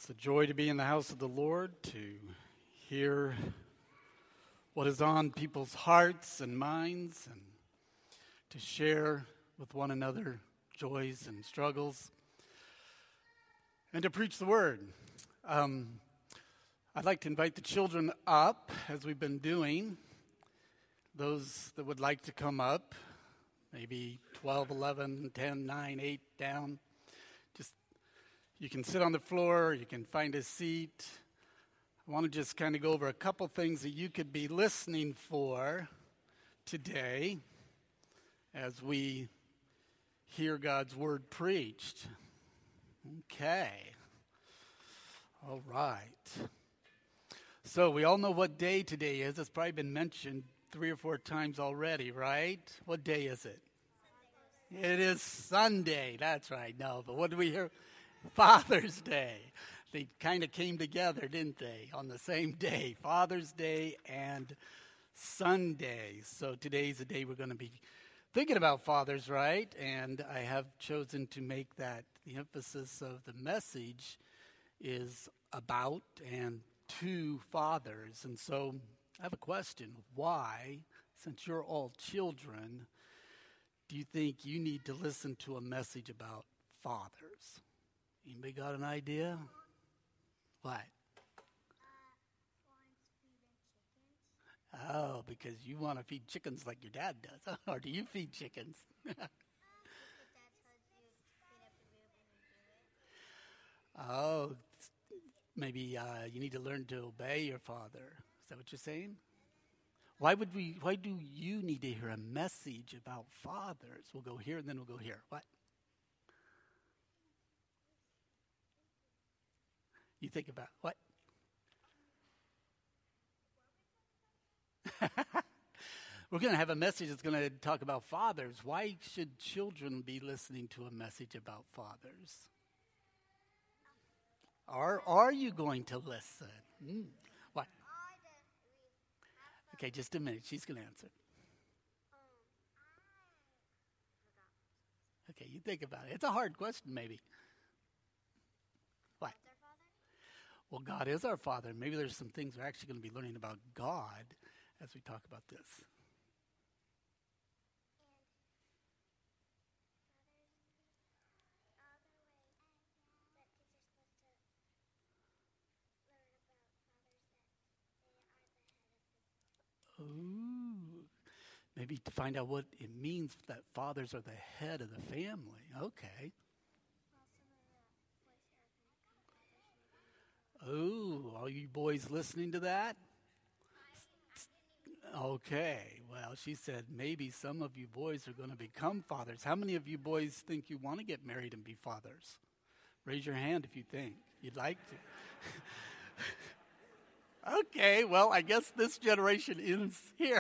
It's a joy to be in the house of the Lord, to hear what is on people's hearts and minds, and to share with one another joys and struggles, and to preach the word. I'd like to invite the children up, as we've been doing. Those that would like to come up, maybe 12, 11, 10, 9, 8 down. You can sit on the floor, you can find a seat. I want to just kind of go over a couple things that you could be listening for today as we hear God's word preached. Okay. All right. So we all know what day today is. It's probably been mentioned 3 or 4 times already, right? What day is it? It is Sunday. That's right. No, but what do we hear? Father's Day. They kind of came together, didn't they, on the same day, Father's Day and Sunday. So today's the day we're going to be thinking about fathers, right? And I have chosen to make that the emphasis of the message is about and to fathers. And so I have a question. Why, since you're all children, do you think you need to listen to a message about fathers? Anybody got an idea? What? Oh, because you want to feed chickens like your dad does. Or do you feed chickens? Oh, maybe you need to learn to obey your father. Is that what you're saying? Why do you need to hear a message about fathers? We'll go here and then we'll go here. What? You think about what? We're going to have a message that's going to talk about fathers. Why should children be listening to a message about fathers? Are you going to listen? What? Okay, just a minute. She's going to answer. Okay, you think about it. It's a hard question, maybe. What? Well, God is our Father. Maybe there's some things we're actually going to be learning about God as we talk about this. Ooh, maybe to find out what it means that fathers are the head of the family. Okay. Oh, all you boys listening to that? Okay, well, she said maybe some of you boys are going to become fathers. How many of you boys think you want to get married and be fathers? Raise your hand if you think you'd like to. Okay, well, I guess this generation ends here.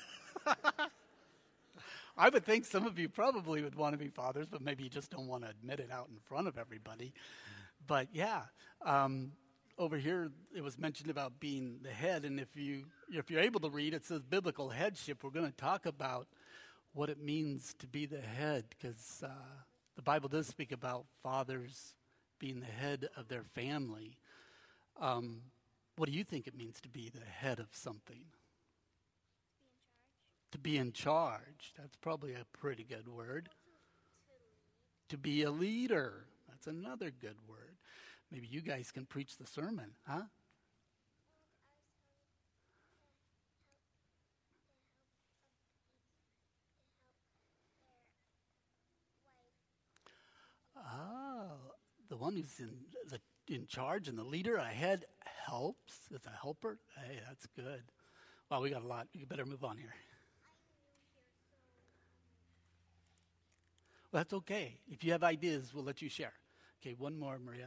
I would think some of you probably would want to be fathers, but maybe you just don't want to admit it out in front of everybody. But yeah, over here it was mentioned about being the head, and if you're able to read, it says biblical headship. We're going to talk about what it means to be the head, because the Bible does speak about fathers being the head of their family. What do you think it means to be the head of something? To be in charge. That's probably a pretty good word. To be a leader. That's another good word. Maybe you guys can preach the sermon, huh? Oh, the one who's in charge and the leader, a head helps. It's a helper. Hey, that's good. Well, we got a lot. You better move on here. Well, that's okay. If you have ideas, we'll let you share. Okay, one more, Maria.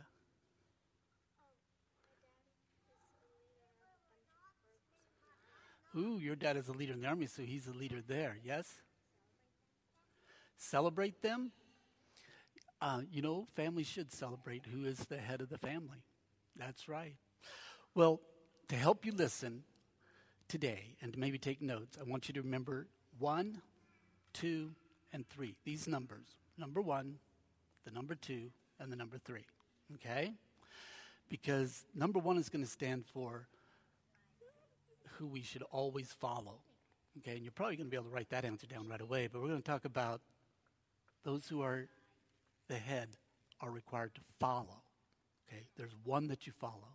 Ooh, your dad is a leader in the army, so he's a leader there, yes? Celebrate them? Families should celebrate who is the head of the family. That's right. Well, to help you listen today and to maybe take notes, I want you to remember 1, 2, and 3. These numbers. Number 1, the number 2, and the number 3. Okay? because number one is going to stand for who we should always follow. Okay, and you're probably going to be able to write that answer down right away, but we're going to talk about those who are the head are required to follow. Okay, there's one that you follow.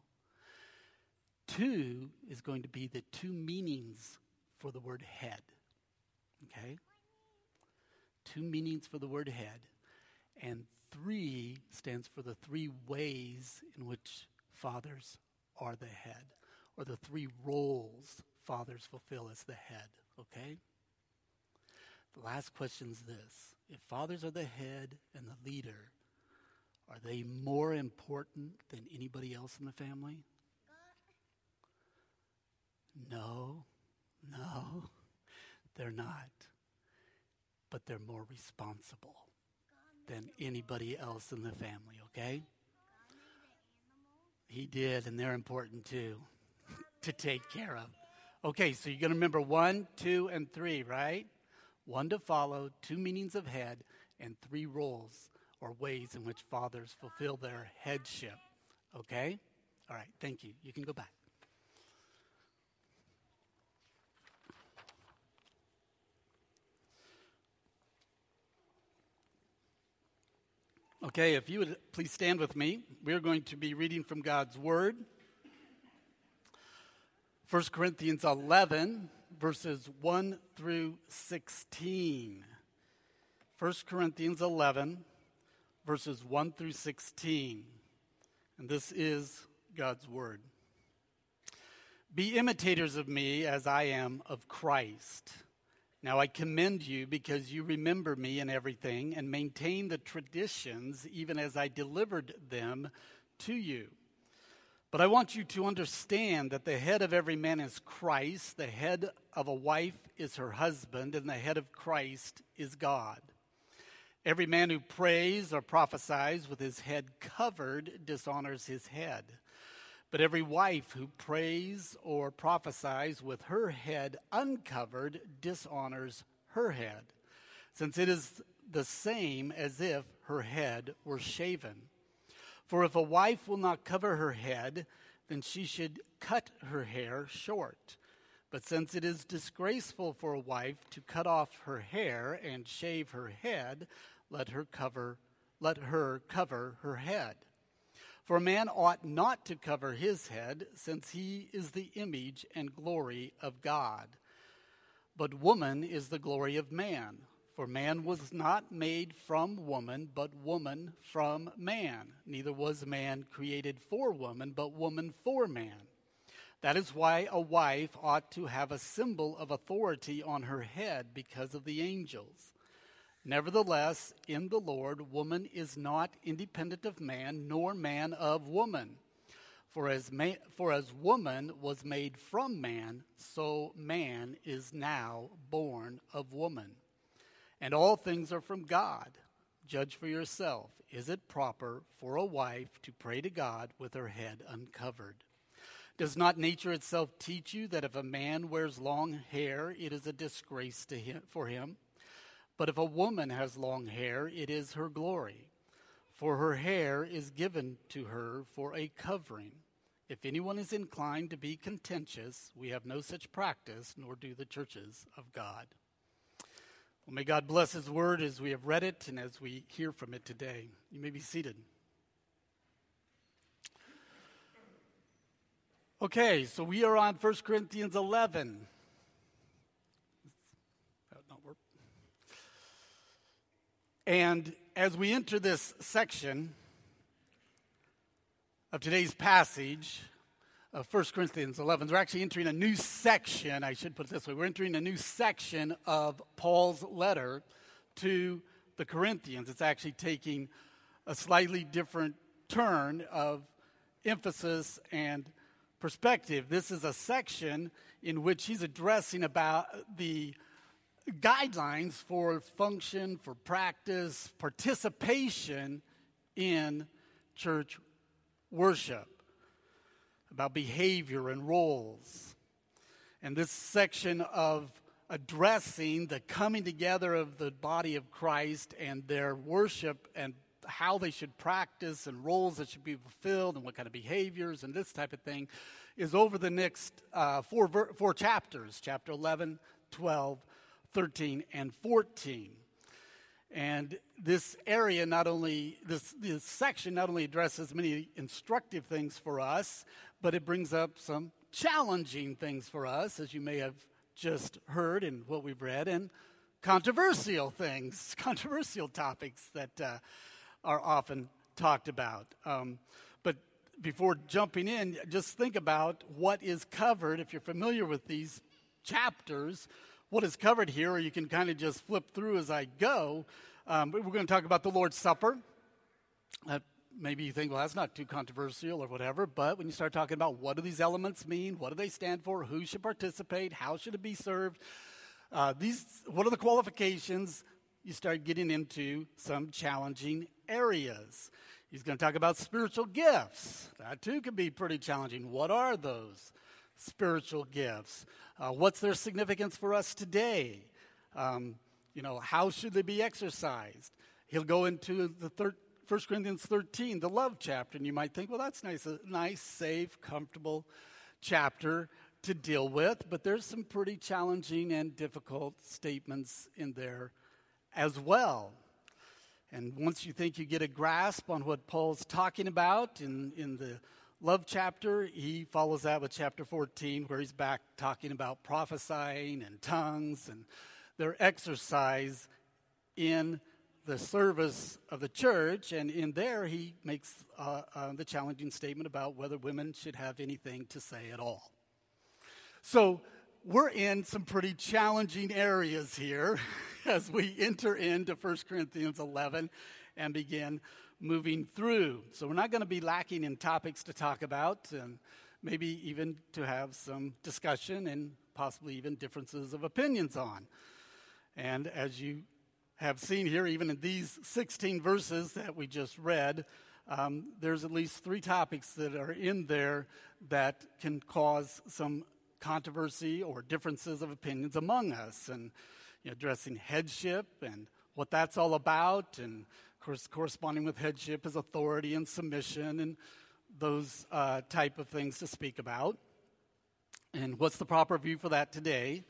Two is going to be the two meanings for the word head. Okay? Two meanings for the word head. And three stands for the three ways in which fathers are the head, or the three roles fathers fulfill as the head. Okay? The last question is this. If fathers are the head and the leader, are they more important than anybody else in the family? No, they're not. But they're more responsible than anybody else in the family, okay? He did, and they're important too, to take care of. Okay, so you're going to remember 1, 2, and 3, right? 1 to follow, 2 meanings of head, and 3 roles or ways in which fathers fulfill their headship, okay? All right, thank you. You can go back. Okay, if you would please stand with me. We're going to be reading from God's Word. 1 Corinthians 11, verses 1 through 16. 1 Corinthians 11, verses 1 through 16. And this is God's Word. Be imitators of me as I am of Christ. Now I commend you because you remember me in everything and maintain the traditions even as I delivered them to you. But I want you to understand that the head of every man is Christ, the head of a wife is her husband, and the head of Christ is God. Every man who prays or prophesies with his head covered dishonors his head. But every wife who prays or prophesies with her head uncovered dishonors her head, since it is the same as if her head were shaven. For if a wife will not cover her head, then she should cut her hair short. But since it is disgraceful for a wife to cut off her hair and shave her head, let her cover her head. For a man ought not to cover his head, since he is the image and glory of God. But woman is the glory of man. For man was not made from woman, but woman from man. Neither was man created for woman, but woman for man. That is why a wife ought to have a symbol of authority on her head because of the angels. Nevertheless, in the Lord, woman is not independent of man, nor man of woman. For as woman was made from man, so man is now born of woman. And all things are from God. Judge for yourself. Is it proper for a wife to pray to God with her head uncovered? Does not nature itself teach you that if a man wears long hair, it is a disgrace for him? But if a woman has long hair, it is her glory, for her hair is given to her for a covering. If anyone is inclined to be contentious, we have no such practice, nor do the churches of God. Well, may God bless his word as we have read it and as we hear from it today. You may be seated. Okay, so we are on 1 Corinthians 11. And as we enter this section of today's passage of 1 Corinthians 11, we're actually entering a new section, I should put it this way. We're entering a new section of Paul's letter to the Corinthians. It's actually taking a slightly different turn of emphasis and perspective. This is a section in which he's addressing about the guidelines for function, for practice, participation in church worship, about behavior and roles. And this section of addressing the coming together of the body of Christ and their worship and how they should practice and roles that should be fulfilled and what kind of behaviors and this type of thing is over the next four chapters, chapter 11, 12, 13, and 14. And this area this section not only addresses many instructive things for us, but it brings up some challenging things for us, as you may have just heard in what we've read, and controversial things, controversial topics that are often talked about. But before jumping in, just think about what is covered. If you're familiar with these chapters, what is covered here, or you can kind of just flip through as I go. But we're going to talk about the Lord's Supper. Maybe you think, well, that's not too controversial or whatever, but when you start talking about what do these elements mean, what do they stand for, who should participate, how should it be served, what are the qualifications, you start getting into some challenging areas. He's going to talk about spiritual gifts. That too can be pretty challenging. What are those spiritual gifts? What's their significance for us today? How should they be exercised? He'll go into the 1 Corinthians 13, the love chapter, and you might think, well, that's nice, a nice, safe, comfortable chapter to deal with, but there's some pretty challenging and difficult statements in there as well. And once you think you get a grasp on what Paul's talking about in the love chapter, he follows that with chapter 14, where he's back talking about prophesying and tongues and their exercise in the service of the church, and in there he makes the challenging statement about whether women should have anything to say at all. So we're in some pretty challenging areas here as we enter into 1 Corinthians 11 and begin moving through. So we're not going to be lacking in topics to talk about, and maybe even to have some discussion and possibly even differences of opinions on. And as you have seen here, even in these 16 verses that we just read, there's at least 3 topics that are in there that can cause some controversy or differences of opinions among us, and addressing headship and what that's all about, and of course corresponding with headship is authority and submission and those type of things to speak about. And what's the proper view for that today?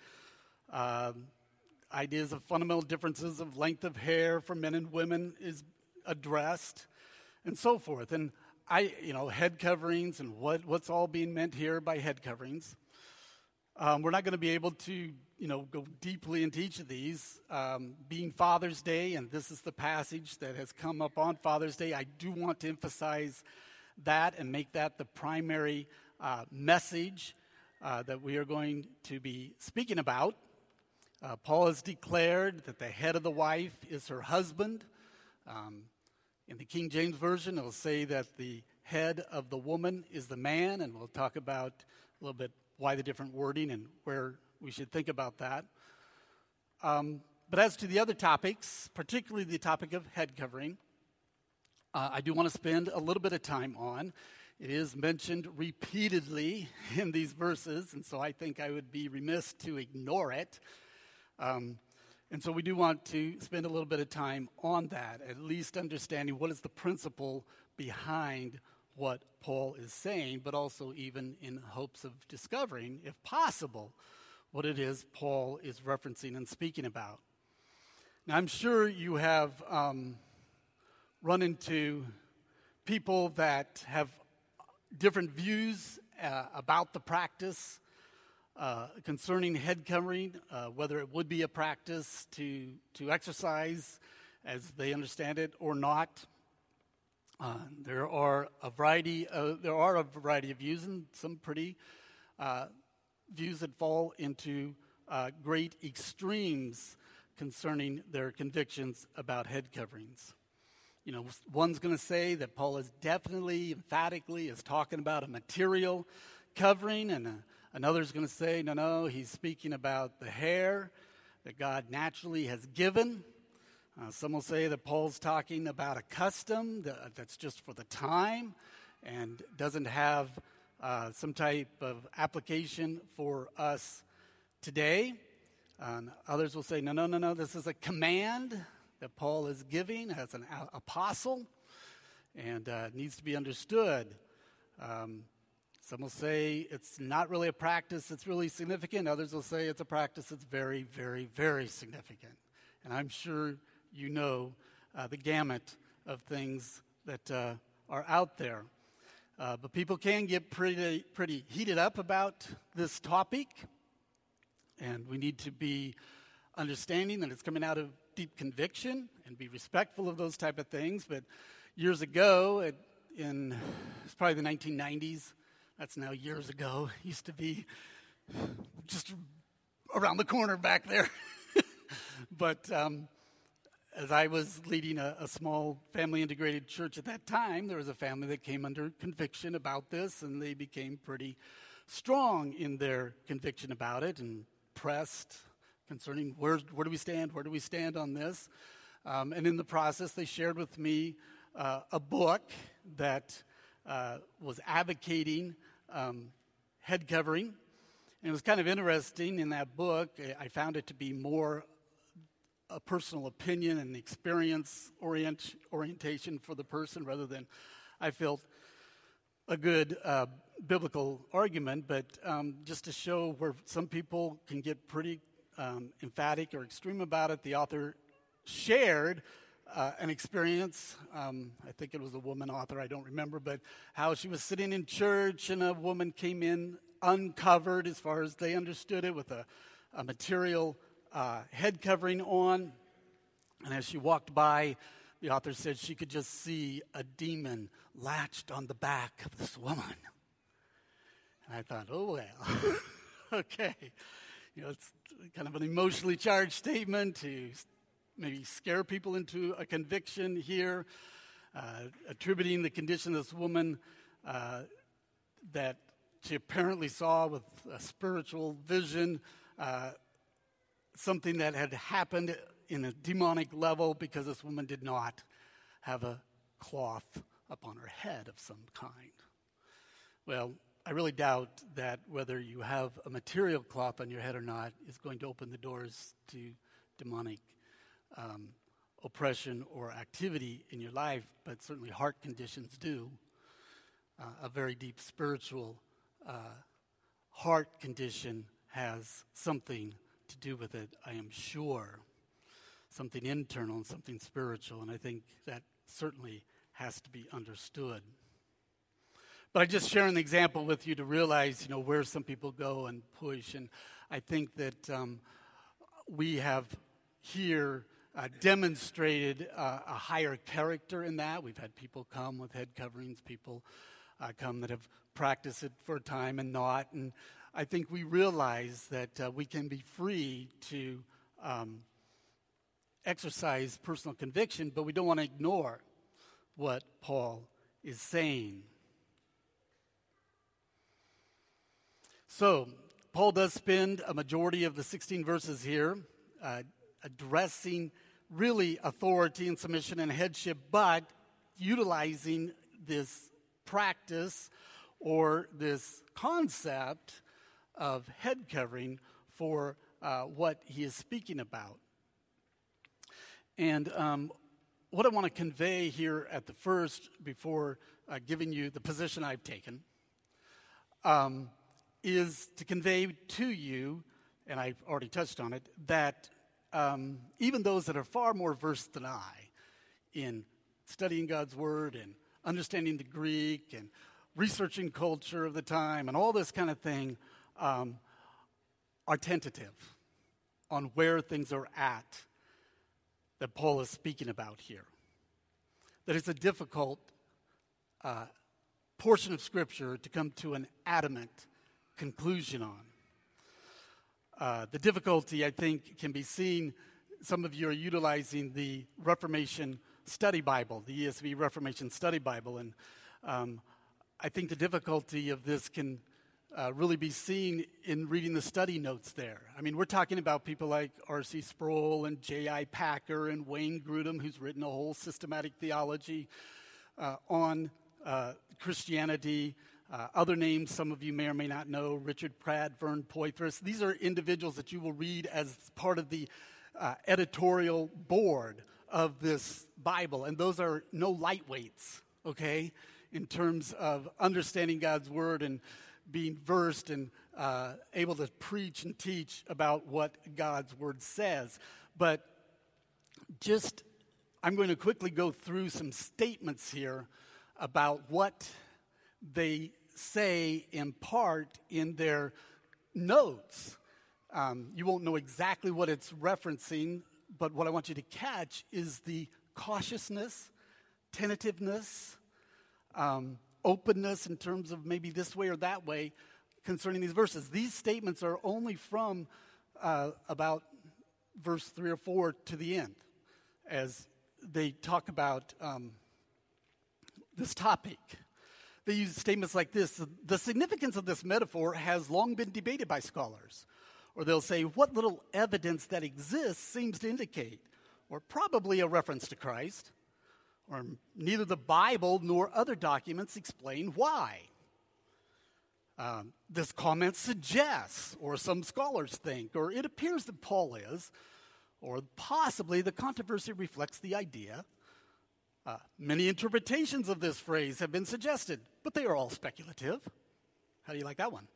Ideas of fundamental differences of length of hair for men and women is addressed, and so forth. And head coverings and what's all being meant here by head coverings. We're not going to be able to, go deeply into each of these. Being Father's Day, and this is the passage that has come up on Father's Day, I do want to emphasize that and make that the primary message that we are going to be speaking about. Paul has declared that the head of the wife is her husband. In the King James Version, it will say that the head of the woman is the man, and we'll talk about a little bit why the different wording and where we should think about that. But as to the other topics, particularly the topic of head covering, I do want to spend a little bit of time on. It is mentioned repeatedly in these verses, and so I think I would be remiss to ignore it. And so we do want to spend a little bit of time on that, at least understanding what is the principle behind what Paul is saying, but also even in hopes of discovering, if possible, what it is Paul is referencing and speaking about. Now, I'm sure you have run into people that have different views about the practice concerning head covering, whether it would be a practice to exercise as they understand it or not. There are a variety of views, and some pretty views that fall into great extremes concerning their convictions about head coverings. One's going to say that Paul is definitely, emphatically, is talking about a material covering, and another's going to say, no, he's speaking about the hair that God naturally has given. Some will say that Paul's talking about a custom that's just for the time and doesn't have some type of application for us today. Others will say, no, this is a command that Paul is giving as an apostle, and needs to be understood. Some will say it's not really a practice that's really significant. Others will say it's a practice that's very, very, very significant. And I'm sure you know the gamut of things that are out there. But people can get pretty heated up about this topic, and we need to be understanding that it's coming out of deep conviction and be respectful of those type of things. But years ago, it's probably the 1990s, that's now years ago, used to be just around the corner back there. But as I was leading a small family-integrated church at that time, there was a family that came under conviction about this, and they became pretty strong in their conviction about it and pressed concerning where do we stand on this. And in the process, they shared with me a book that was advocating head covering. And it was kind of interesting in that book. I found it to be more a personal opinion and experience orientation for the person rather than I felt a good biblical argument, but just to show where some people can get pretty emphatic or extreme about it. The author shared an experience, I think it was a woman author, I don't remember, but how she was sitting in church and a woman came in uncovered as far as they understood it with a material head covering on, and as she walked by, the author said she could just see a demon latched on the back of this woman. And I thought, oh well, okay. It's kind of an emotionally charged statement to maybe scare people into a conviction here, attributing the condition of this woman that she apparently saw with a spiritual vision, something that had happened in a demonic level because this woman did not have a cloth upon her head of some kind. Well, I really doubt that whether you have a material cloth on your head or not is going to open the doors to demonic oppression or activity in your life, but certainly heart conditions do. A very deep spiritual heart condition has something to do with it, I am sure. Something internal and something spiritual, and I think that certainly has to be understood. But I just share an example with you to realize, where some people go and push, and I think that we have here demonstrated a higher character in that. We've had people come with head coverings, people come that have practiced it for a time and not, and I think we realize that we can be free to exercise personal conviction, but we don't want to ignore what Paul is saying. So, Paul does spend a majority of the 16 verses here addressing really authority and submission and headship, but utilizing this practice or this concept of head covering for what he is speaking about. And what I want to convey here at the first, before giving you the position I've taken, is to convey to you, and I've already touched on it, that even those that are far more versed than I in studying God's Word and understanding the Greek and researching culture of the time and all this kind of thing are tentative on where things are at that Paul is speaking about here. That it's a difficult portion of Scripture to come to an adamant conclusion on. The difficulty, I think, can be seen. Some of you are utilizing the Reformation Study Bible, the ESV Reformation Study Bible, and I think the difficulty of this can really be seen in reading the study notes there. I mean, we're talking about people like R.C. Sproul and J.I. Packer and Wayne Grudem, who's written a whole systematic theology on Christianity. Other names some of you may or may not know, Richard Pratt, Vern Poythress. These are individuals that you will read as part of the editorial board of this Bible, and those are no lightweights, okay, in terms of understanding God's Word and being versed and able to preach and teach about what God's Word says. But I'm going to quickly go through some statements here about what they say in part in their notes. You won't know exactly what it's referencing, but what I want you to catch is the cautiousness, tentativeness, openness in terms of maybe this way or that way concerning these verses. These statements are only from about verse 3 or 4 to the end, as they talk about this topic. They use statements like this: the significance of this metaphor has long been debated by scholars. Or they'll say, what little evidence that exists seems to indicate, or probably a reference to Christ, or neither the Bible nor other documents explain why. This comment suggests, or some scholars think, or it appears that Paul is, or possibly the controversy reflects the idea. Many interpretations of this phrase have been suggested, but they are all speculative. How do you like that one?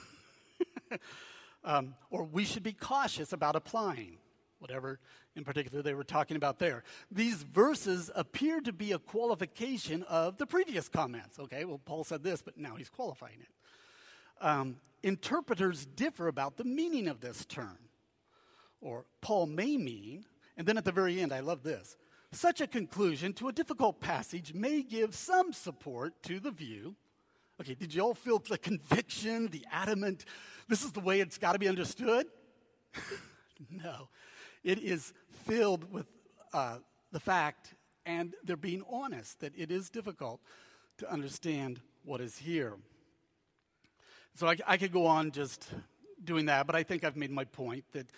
Or we should be cautious about applying, whatever in particular they were talking about there. These verses appear to be a qualification of the previous comments. Okay, well, Paul said this, but now he's qualifying it. Interpreters differ about the meaning of this term. Or Paul may mean, and then at the very end, I love this, such a conclusion to a difficult passage may give some support to the view. Okay, did you all feel the conviction, the adamant, this is the way it's got to be understood? No. It is filled with the fact, and they're being honest, that it is difficult to understand what is here. So I could go on just doing that, but I think I've made my point that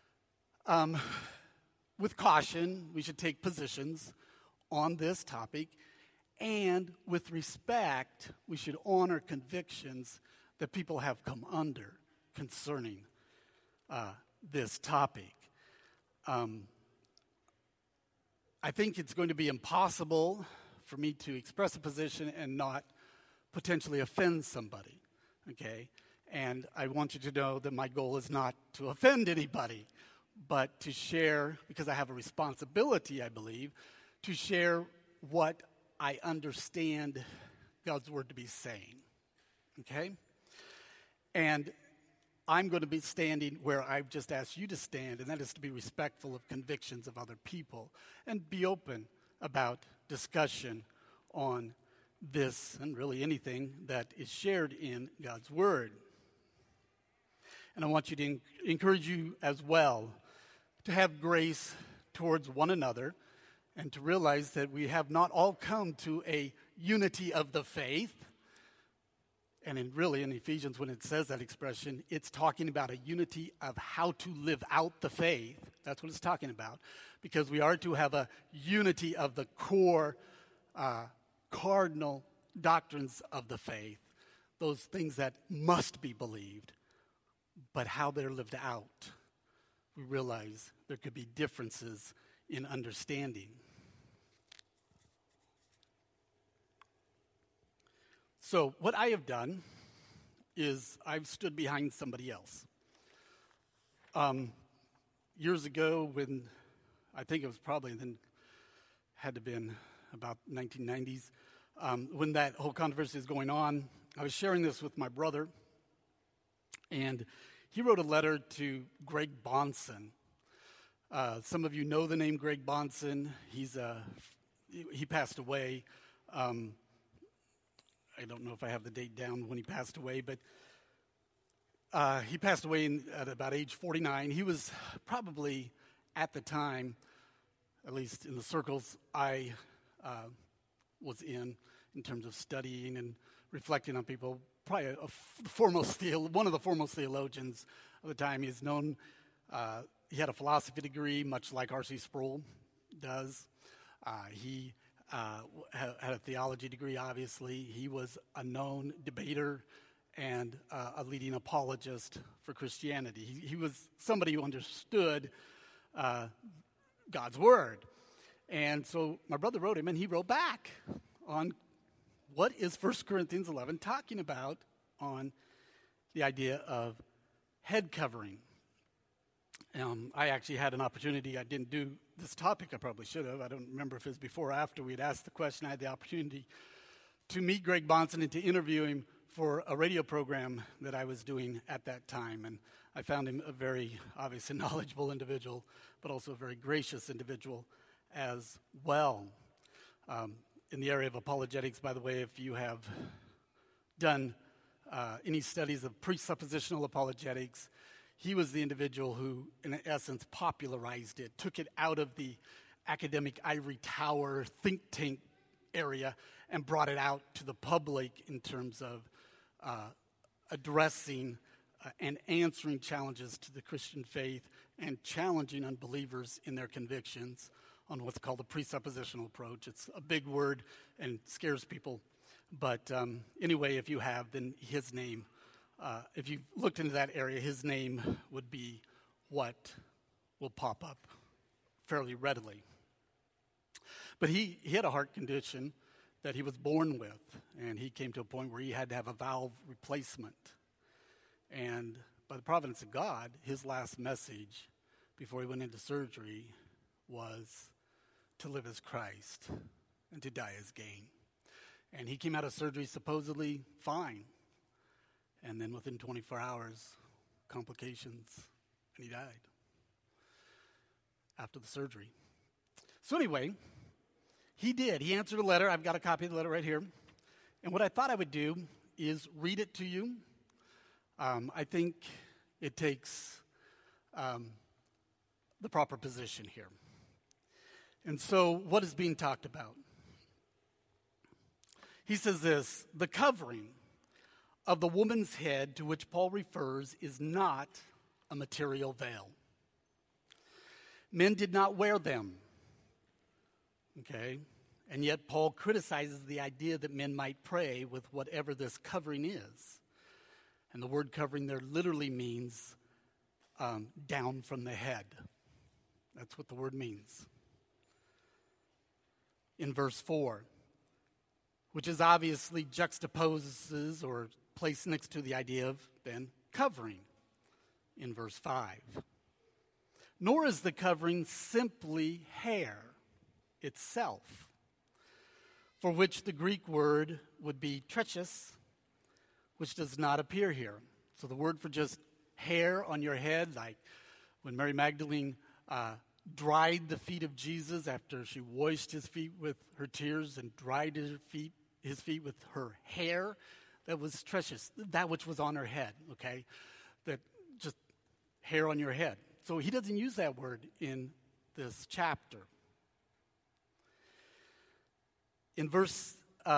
with caution, we should take positions on this topic. And with respect, we should honor convictions that people have come under concerning this topic. I think it's going to be impossible for me to express a position and not potentially offend somebody, okay? And I want you to know that my goal is not to offend anybody, but to share, because I have a responsibility, I believe, to share what I understand God's Word to be saying, okay? And I'm going to be standing where I've just asked you to stand, and that is to be respectful of convictions of other people and be open about discussion on this and really anything that is shared in God's Word. And I want you to encourage you as well to have grace towards one another, and to realize that we have not all come to a unity of the faith. And in Ephesians, when it says that expression, it's talking about a unity of how to live out the faith. That's what it's talking about. Because we are to have a unity of the core cardinal doctrines of the faith. Those things that must be believed. But how they're lived out, we realize there could be differences in understanding. So what I have done is I've stood behind somebody else. Years ago, when I think it was probably then had to have been about 1990s, when that whole controversy is going on, I was sharing this with my brother, and he wrote a letter to Greg Bahnsen. Some of you know the name Greg Bahnsen. He passed away. I don't know if I have the date down when he passed away, but he passed away at about age 49. He was probably, at the time, at least in the circles I was in terms of studying and reflecting on people, probably one of the foremost theologians of the time. He's known, he had a philosophy degree, much like R.C. Sproul does. He had a theology degree, obviously. He was a known debater and a leading apologist for Christianity. He was somebody who understood God's Word. And so my brother wrote him, and he wrote back on what is 1 Corinthians 11 talking about on the idea of head covering. I actually had an opportunity. I didn't do this topic. I probably should have. I don't remember if it was before or after we had asked the question. I had the opportunity to meet Greg Bonson and to interview him for a radio program that I was doing at that time. And I found him a very, obviously, knowledgeable individual, but also a very gracious individual as well. In the area of apologetics, by the way, if you have done any studies of presuppositional apologetics, he was the individual who, in essence, popularized it, took it out of the academic ivory tower think tank area and brought it out to the public in terms of addressing and answering challenges to the Christian faith and challenging unbelievers in their convictions on what's called the presuppositional approach. It's a big word and scares people. But anyway, if you have, then his name, if you've looked into that area, his name would be what will pop up fairly readily. But he had a heart condition that he was born with, and he came to a point where he had to have a valve replacement. And by the providence of God, his last message before he went into surgery was to live as Christ and to die as gain. And he came out of surgery supposedly fine. And then within 24 hours, complications, and he died after the surgery. So anyway, he did. He answered a letter. I've got a copy of the letter right here. And what I thought I would do is read it to you. I think it takes the proper position here. And so what is being talked about? He says this: the covering of the woman's head to which Paul refers is not a material veil. Men did not wear them. Okay? And yet Paul criticizes the idea that men might pray with whatever this covering is. And the word covering there literally means down from the head. That's what the word means. In verse 4, which is obviously juxtaposes or placed next to the idea of then covering in verse 5. Nor is the covering simply hair itself, for which the Greek word would be trichus, which does not appear here. So the word for just hair on your head, like when Mary Magdalene dried the feet of Jesus after she washed his feet with her tears and dried his feet with her hair, that was trichus, that which was on her head, okay? That just hair on your head. So he doesn't use that word in this chapter. In verse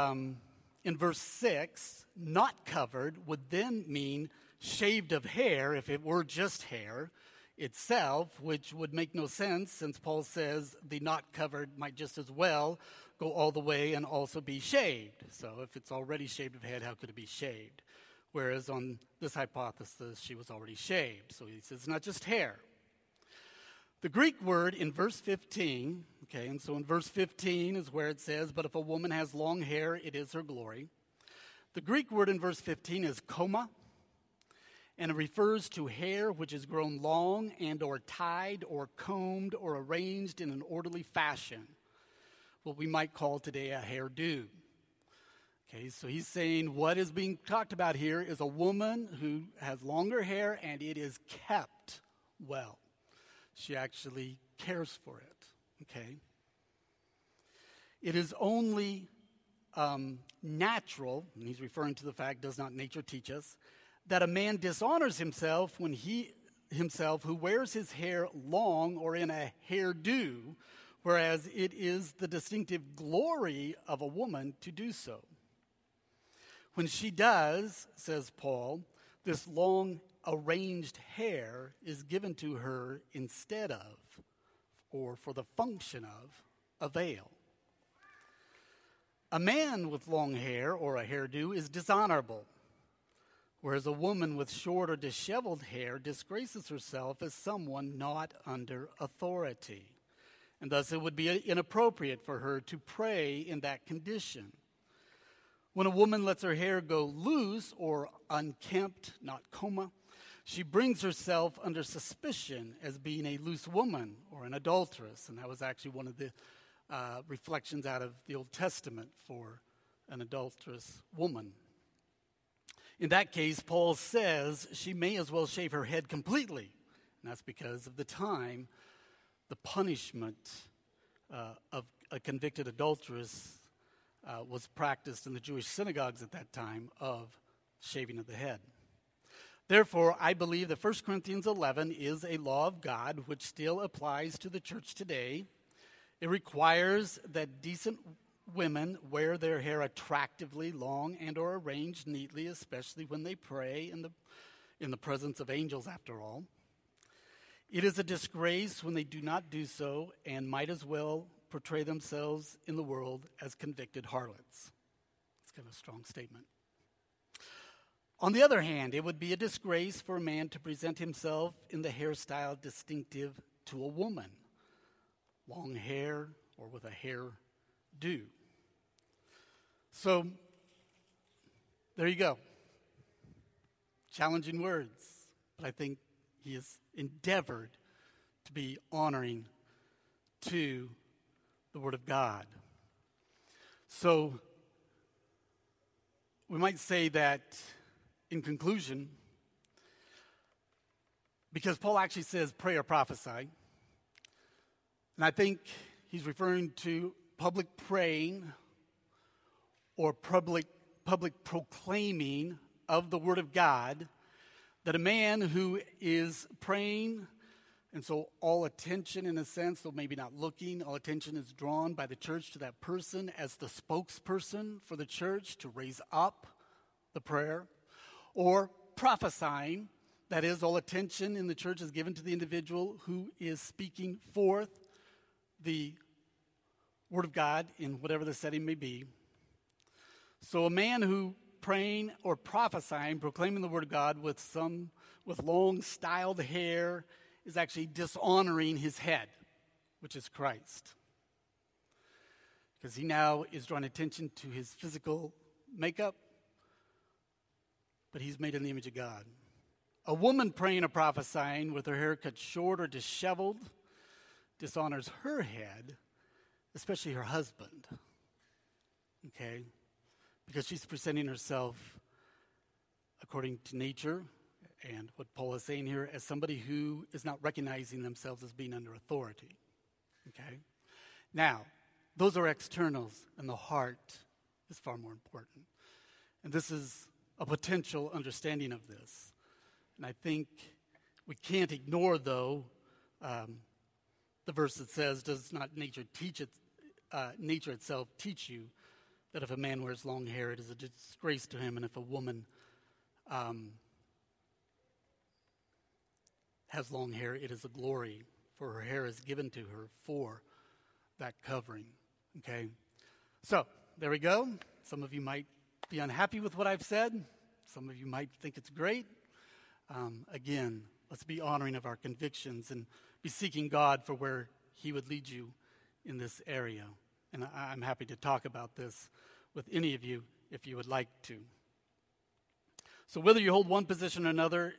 6, not covered would then mean shaved of hair if it were just hair itself, which would make no sense since Paul says the not covered might just as well go all the way and also be shaved. So if it's already shaved of head, how could it be shaved? Whereas on this hypothesis, she was already shaved. So he says not just hair. The Greek word in verse 15, okay, and so in verse 15 is where it says, but if a woman has long hair, it is her glory. The Greek word in verse 15 is koma, and it refers to hair which is grown long and or tied or combed or arranged in an orderly fashion, what we might call today a hairdo. Okay, so he's saying what is being talked about here is a woman who has longer hair and it is kept well. She actually cares for it, okay? It is only natural, and he's referring to the fact, does not nature teach us, that a man dishonors himself when he himself who wears his hair long or in a hairdo, whereas it is the distinctive glory of a woman to do so. When she does, says Paul, this long arranged hair is given to her instead of, or for the function of, a veil. A man with long hair or a hairdo is dishonorable, whereas a woman with short or disheveled hair disgraces herself as someone not under authority. and thus it would be inappropriate for her to pray in that condition. When a woman lets her hair go loose or unkempt, not coma, she brings herself under suspicion as being a loose woman or an adulteress. And that was actually one of the reflections out of the Old Testament for an adulterous woman. In that case, Paul says she may as well shave her head completely. And that's because of the time, the punishment of a convicted adulteress was practiced in the Jewish synagogues at that time of shaving of the head. Therefore, I believe that 1 Corinthians 11 is a law of God which still applies to the church today. It requires that decent women wear their hair attractively long and or arranged neatly, especially when they pray in the presence of angels, after all. It is a disgrace when they do not do so and might as well portray themselves in the world as convicted harlots. It's kind of a strong statement. On the other hand, it would be a disgrace for a man to present himself in the hairstyle distinctive to a woman, long hair or with a hairdo. So, there you go. Challenging words, but I think he has endeavored to be honoring to the Word of God. So, we might say that in conclusion, because Paul actually says pray or prophesy, and I think he's referring to public praying or public proclaiming of the Word of God, that a man who is praying, and so all attention in a sense, though maybe not looking, all attention is drawn by the church to that person as the spokesperson for the church to raise up the prayer, or prophesying, that is, all attention in the church is given to the individual who is speaking forth the Word of God in whatever the setting may be. So a man who praying or prophesying, proclaiming the Word of God with long styled hair is actually dishonoring his head, which is Christ. Because he now is drawing attention to his physical makeup, but he's made in the image of God. A woman praying or prophesying with her hair cut short or disheveled dishonors her head, especially her husband. Okay? Because she's presenting herself according to nature and what Paul is saying here as somebody who is not recognizing themselves as being under authority. Okay? Now, those are externals, and the heart is far more important. And this is a potential understanding of this. And I think we can't ignore, though, the verse that says, does not nature itself teach you that if a man wears long hair, it is a disgrace to him, and if a woman has long hair, it is a glory, for her hair is given to her for that covering. Okay? So, there we go. Some of you might be unhappy with what I've said. Some of you might think it's great. Again, let's be honoring of our convictions and be seeking God for where He would lead you in this area. And I'm happy to talk about this with any of you if you would like to. So whether you hold one position or another,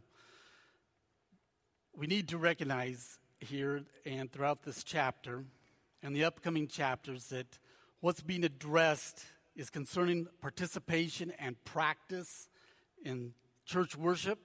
we need to recognize here and throughout this chapter and the upcoming chapters that what's being addressed is concerning participation and practice in church worship.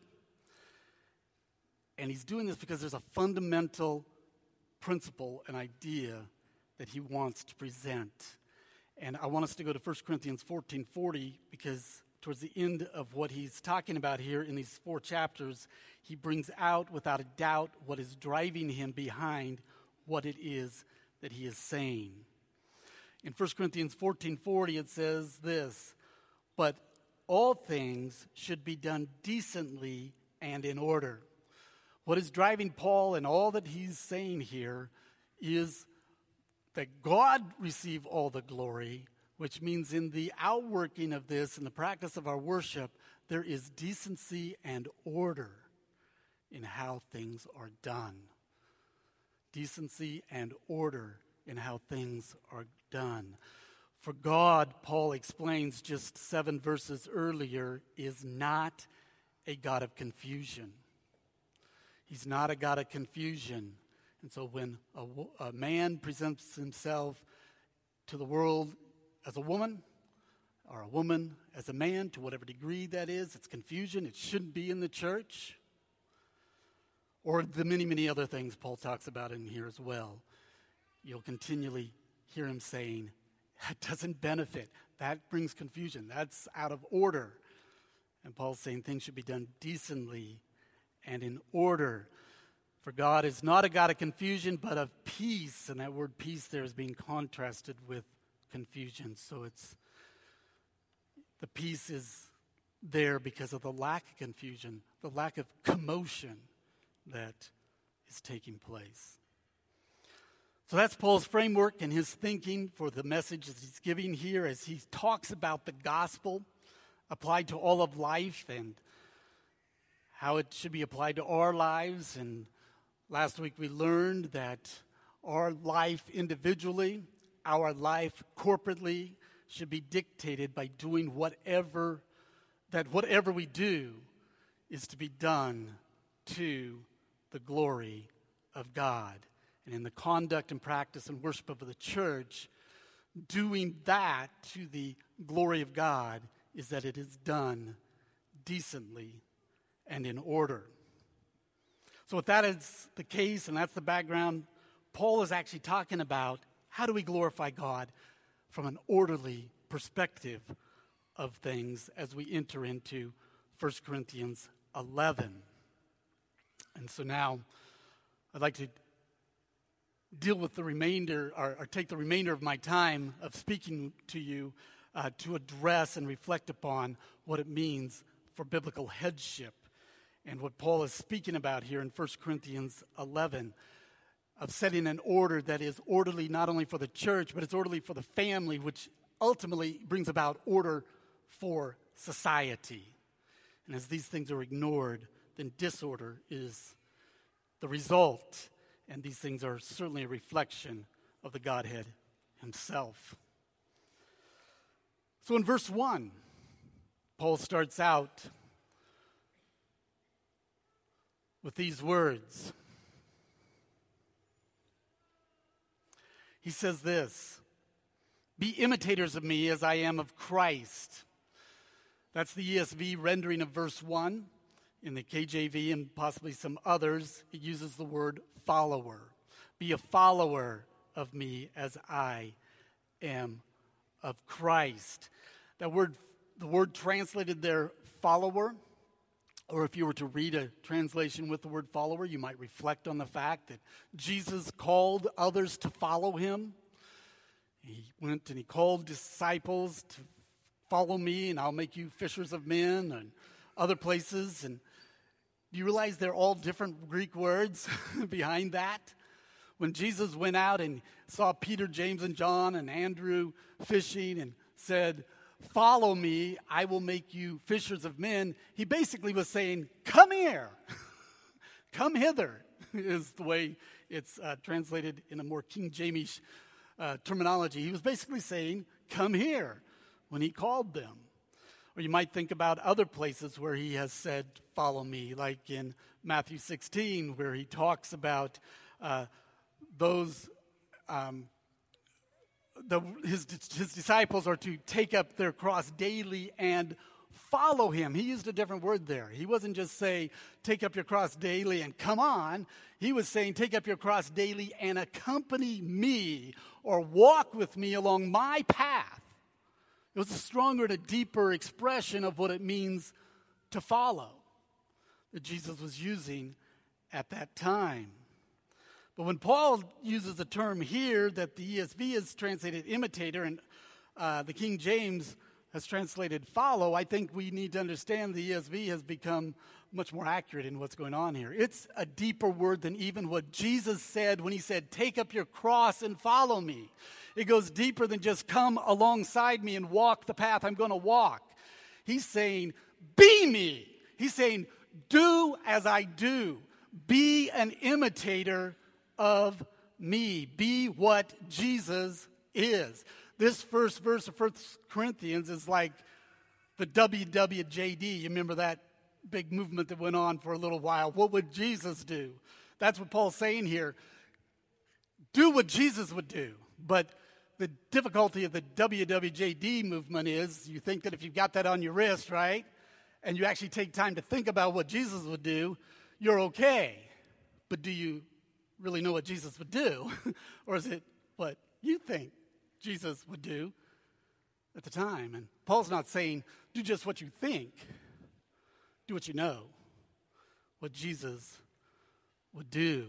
And he's doing this because there's a fundamental principle, an idea that he wants to present. And I want us to go to 1 Corinthians 14:40 because towards the end of what he's talking about here in these 4 chapters, he brings out without a doubt what is driving him behind what it is that he is saying. In 1 Corinthians 14:40 it says this, but all things should be done decently and in order. What is driving Paul and all that he's saying here is that God receive all the glory, which means in the outworking of this, in the practice of our worship, there is decency and order in how things are done. decency and order in how things are done. For God, Paul explains just 7 verses earlier, is not a God of confusion. He's not a God of confusion. And so when a man presents himself to the world as a woman, or a woman as a man, to whatever degree that is, it's confusion. It shouldn't be in the church. Or the many, many other things Paul talks about in here as well. You'll continually hear him saying, that doesn't benefit. That brings confusion. That's out of order. And Paul's saying things should be done decently and in order. For God is not a God of confusion, but of peace. And that word peace there is being contrasted with confusion. So the peace is there because of the lack of confusion, the lack of commotion that is taking place. So that's Paul's framework and his thinking for the message that he's giving here as he talks about the gospel applied to all of life and how it should be applied to our lives. And last week we learned that our life individually, our life corporately should be dictated by doing whatever we do is to be done to the glory of God. And in the conduct and practice and worship of the church, doing that to the glory of God is that it is done decently and in order. So if that is the case and that's the background, Paul is actually talking about how do we glorify God from an orderly perspective of things as we enter into 1 Corinthians 11. And so now I'd like to deal with the remainder, or take the remainder of my time of speaking to you to address and reflect upon what it means for biblical headship and what Paul is speaking about here in 1 Corinthians 11 of setting an order that is orderly not only for the church, but it's orderly for the family, which ultimately brings about order for society. And as these things are ignored, then disorder is the result. And these things are certainly a reflection of the Godhead himself. So in verse 1, Paul starts out with these words. He says this, "Be imitators of me as I am of Christ." That's the ESV rendering of verse 1. In the KJV and possibly some others, it uses the word follower. Be a follower of me as I am of Christ. The word translated there, follower, or if you were to read a translation with the word follower, you might reflect on the fact that Jesus called others to follow him. He went and he called disciples to follow me and I'll make you fishers of men, and other places. And do you realize they're all different Greek words behind that? When Jesus went out and saw Peter, James, and John and Andrew fishing and said, "Follow me, I will make you fishers of men," he basically was saying, "Come here, come hither," is the way it's translated in a more King James terminology. He was basically saying, "Come here," when he called them. Or you might think about other places where he has said, "Follow me," like in Matthew 16, where he talks about his disciples are to take up their cross daily and follow him. He used a different word there. He wasn't just saying, take up your cross daily and come on. He was saying, take up your cross daily and accompany me or walk with me along my path. It was a stronger and a deeper expression of what it means to follow that Jesus was using at that time. But when Paul uses the term here that the ESV has translated imitator and the King James has translated follow, I think we need to understand the ESV has become much more accurate in what's going on here. It's a deeper word than even what Jesus said when he said, take up your cross and follow me. It goes deeper than just come alongside me and walk the path I'm going to walk. He's saying, be me. He's saying, do as I do. Be an imitator of me. Be what Jesus is. This first verse of 1 Corinthians is like the WWJD. You remember that big movement that went on for a little while? What would Jesus do? That's what Paul's saying here. Do what Jesus would do. But the difficulty of the WWJD movement is you think that if you've got that on your wrist, right, and you actually take time to think about what Jesus would do, you're okay. But do you really know what Jesus would do? Or is it what you think Jesus would do at the time? And Paul's not saying do just what you think. Do what you know, what Jesus would do.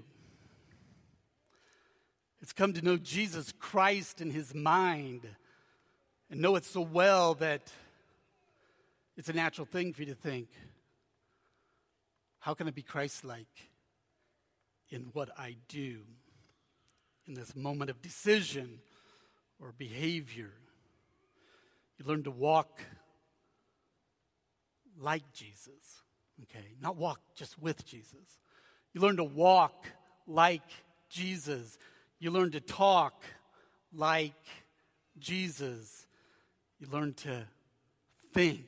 It's come to know Jesus Christ in his mind and know it so well that it's a natural thing for you to think, how can I be Christ-like in what I do in this moment of decision or behavior? You learn to walk like Jesus, okay? Not walk just with Jesus. You learn to walk like Jesus. You learn to talk like Jesus. You learn to think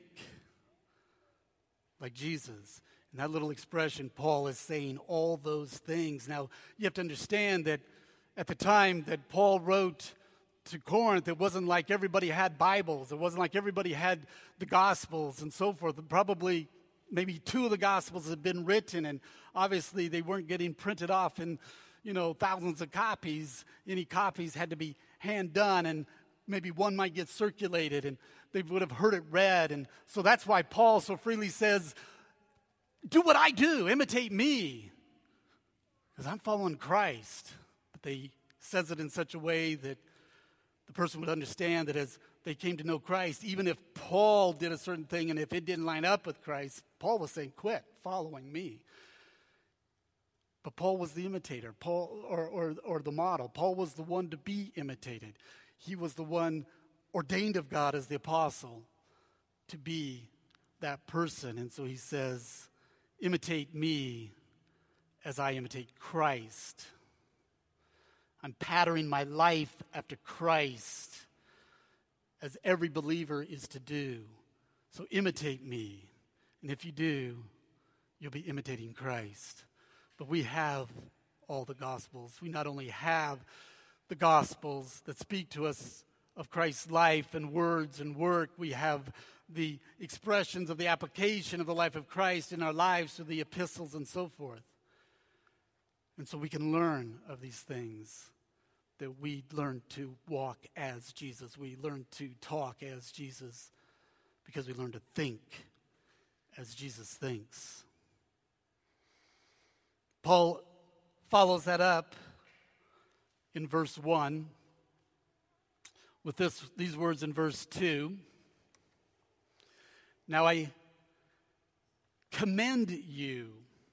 like Jesus. And that little expression, Paul is saying all those things. Now, you have to understand that at the time that Paul wrote to Corinth, it wasn't like everybody had Bibles. It wasn't like everybody had the Gospels and so forth. Probably maybe 2 of the Gospels had been written, and obviously they weren't getting printed off in, thousands of copies. Any copies had to be hand done, and maybe one might get circulated, and they would have heard it read. And so that's why Paul so freely says, do what I do, imitate me, because I'm following Christ. But they says it in such a way that the person would understand that as they came to know Christ, even if Paul did a certain thing and if it didn't line up with Christ, Paul was saying, quit following me. But Paul was the imitator, Paul or the model. Paul was the one to be imitated. He was the one ordained of God as the apostle to be that person. And so he says, imitate me as I imitate Christ. I'm patterning my life after Christ, as every believer is to do. So imitate me. And if you do, you'll be imitating Christ. But we have all the Gospels. We not only have the Gospels that speak to us of Christ's life and words and work, we have the expressions of the application of the life of Christ in our lives through the epistles and so forth. And so we can learn of these things, that we learn to walk as Jesus. We learn to talk as Jesus because we learn to think as Jesus thinks. Paul follows that up in verse 1 with these words in verse 2. Now I commend you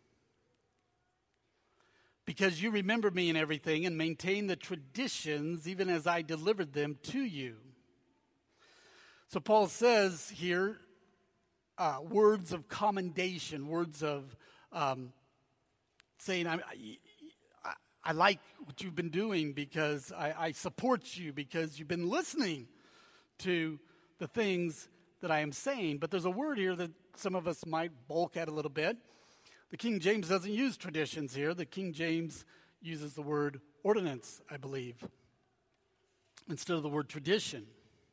because you remember me in everything and maintain the traditions even as I delivered them to you. So Paul says here words of commendation, words of saying, I like what you've been doing because I support you because you've been listening to the things that I am saying. But there's a word here that some of us might balk at a little bit. The King James doesn't use traditions here. The King James uses the word ordinance, I believe, instead of the word tradition.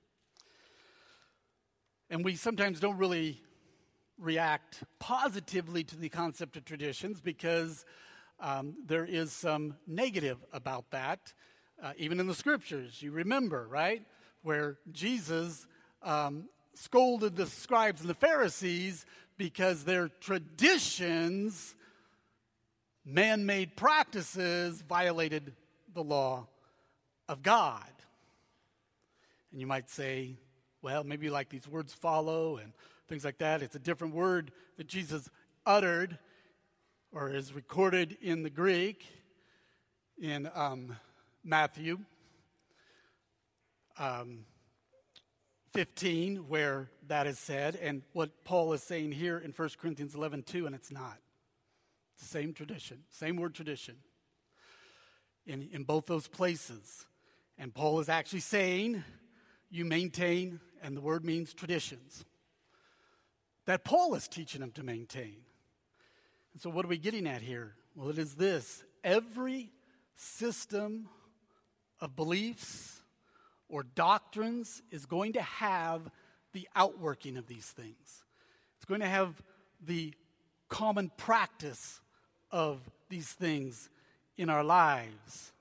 And we sometimes don't really react positively to the concept of traditions because there is some negative about that, even in the Scriptures. You remember, right, where Jesus scolded the scribes and the Pharisees because their traditions, man-made practices, violated the law of God. And you might say, well, maybe like these words follow and things like that. It's a different word that Jesus uttered or is recorded in the Greek in Matthew 15, where that is said, and what Paul is saying here in 1 Corinthians 11:2, and it's not. It's the same tradition, same word tradition. in both those places. And Paul is actually saying, you maintain, and the word means traditions, that Paul is teaching them to maintain. And so what are we getting at here? Well, it is this. Every system of beliefs or doctrines is going to have the outworking of these things. It's going to have the common practice of these things in our lives.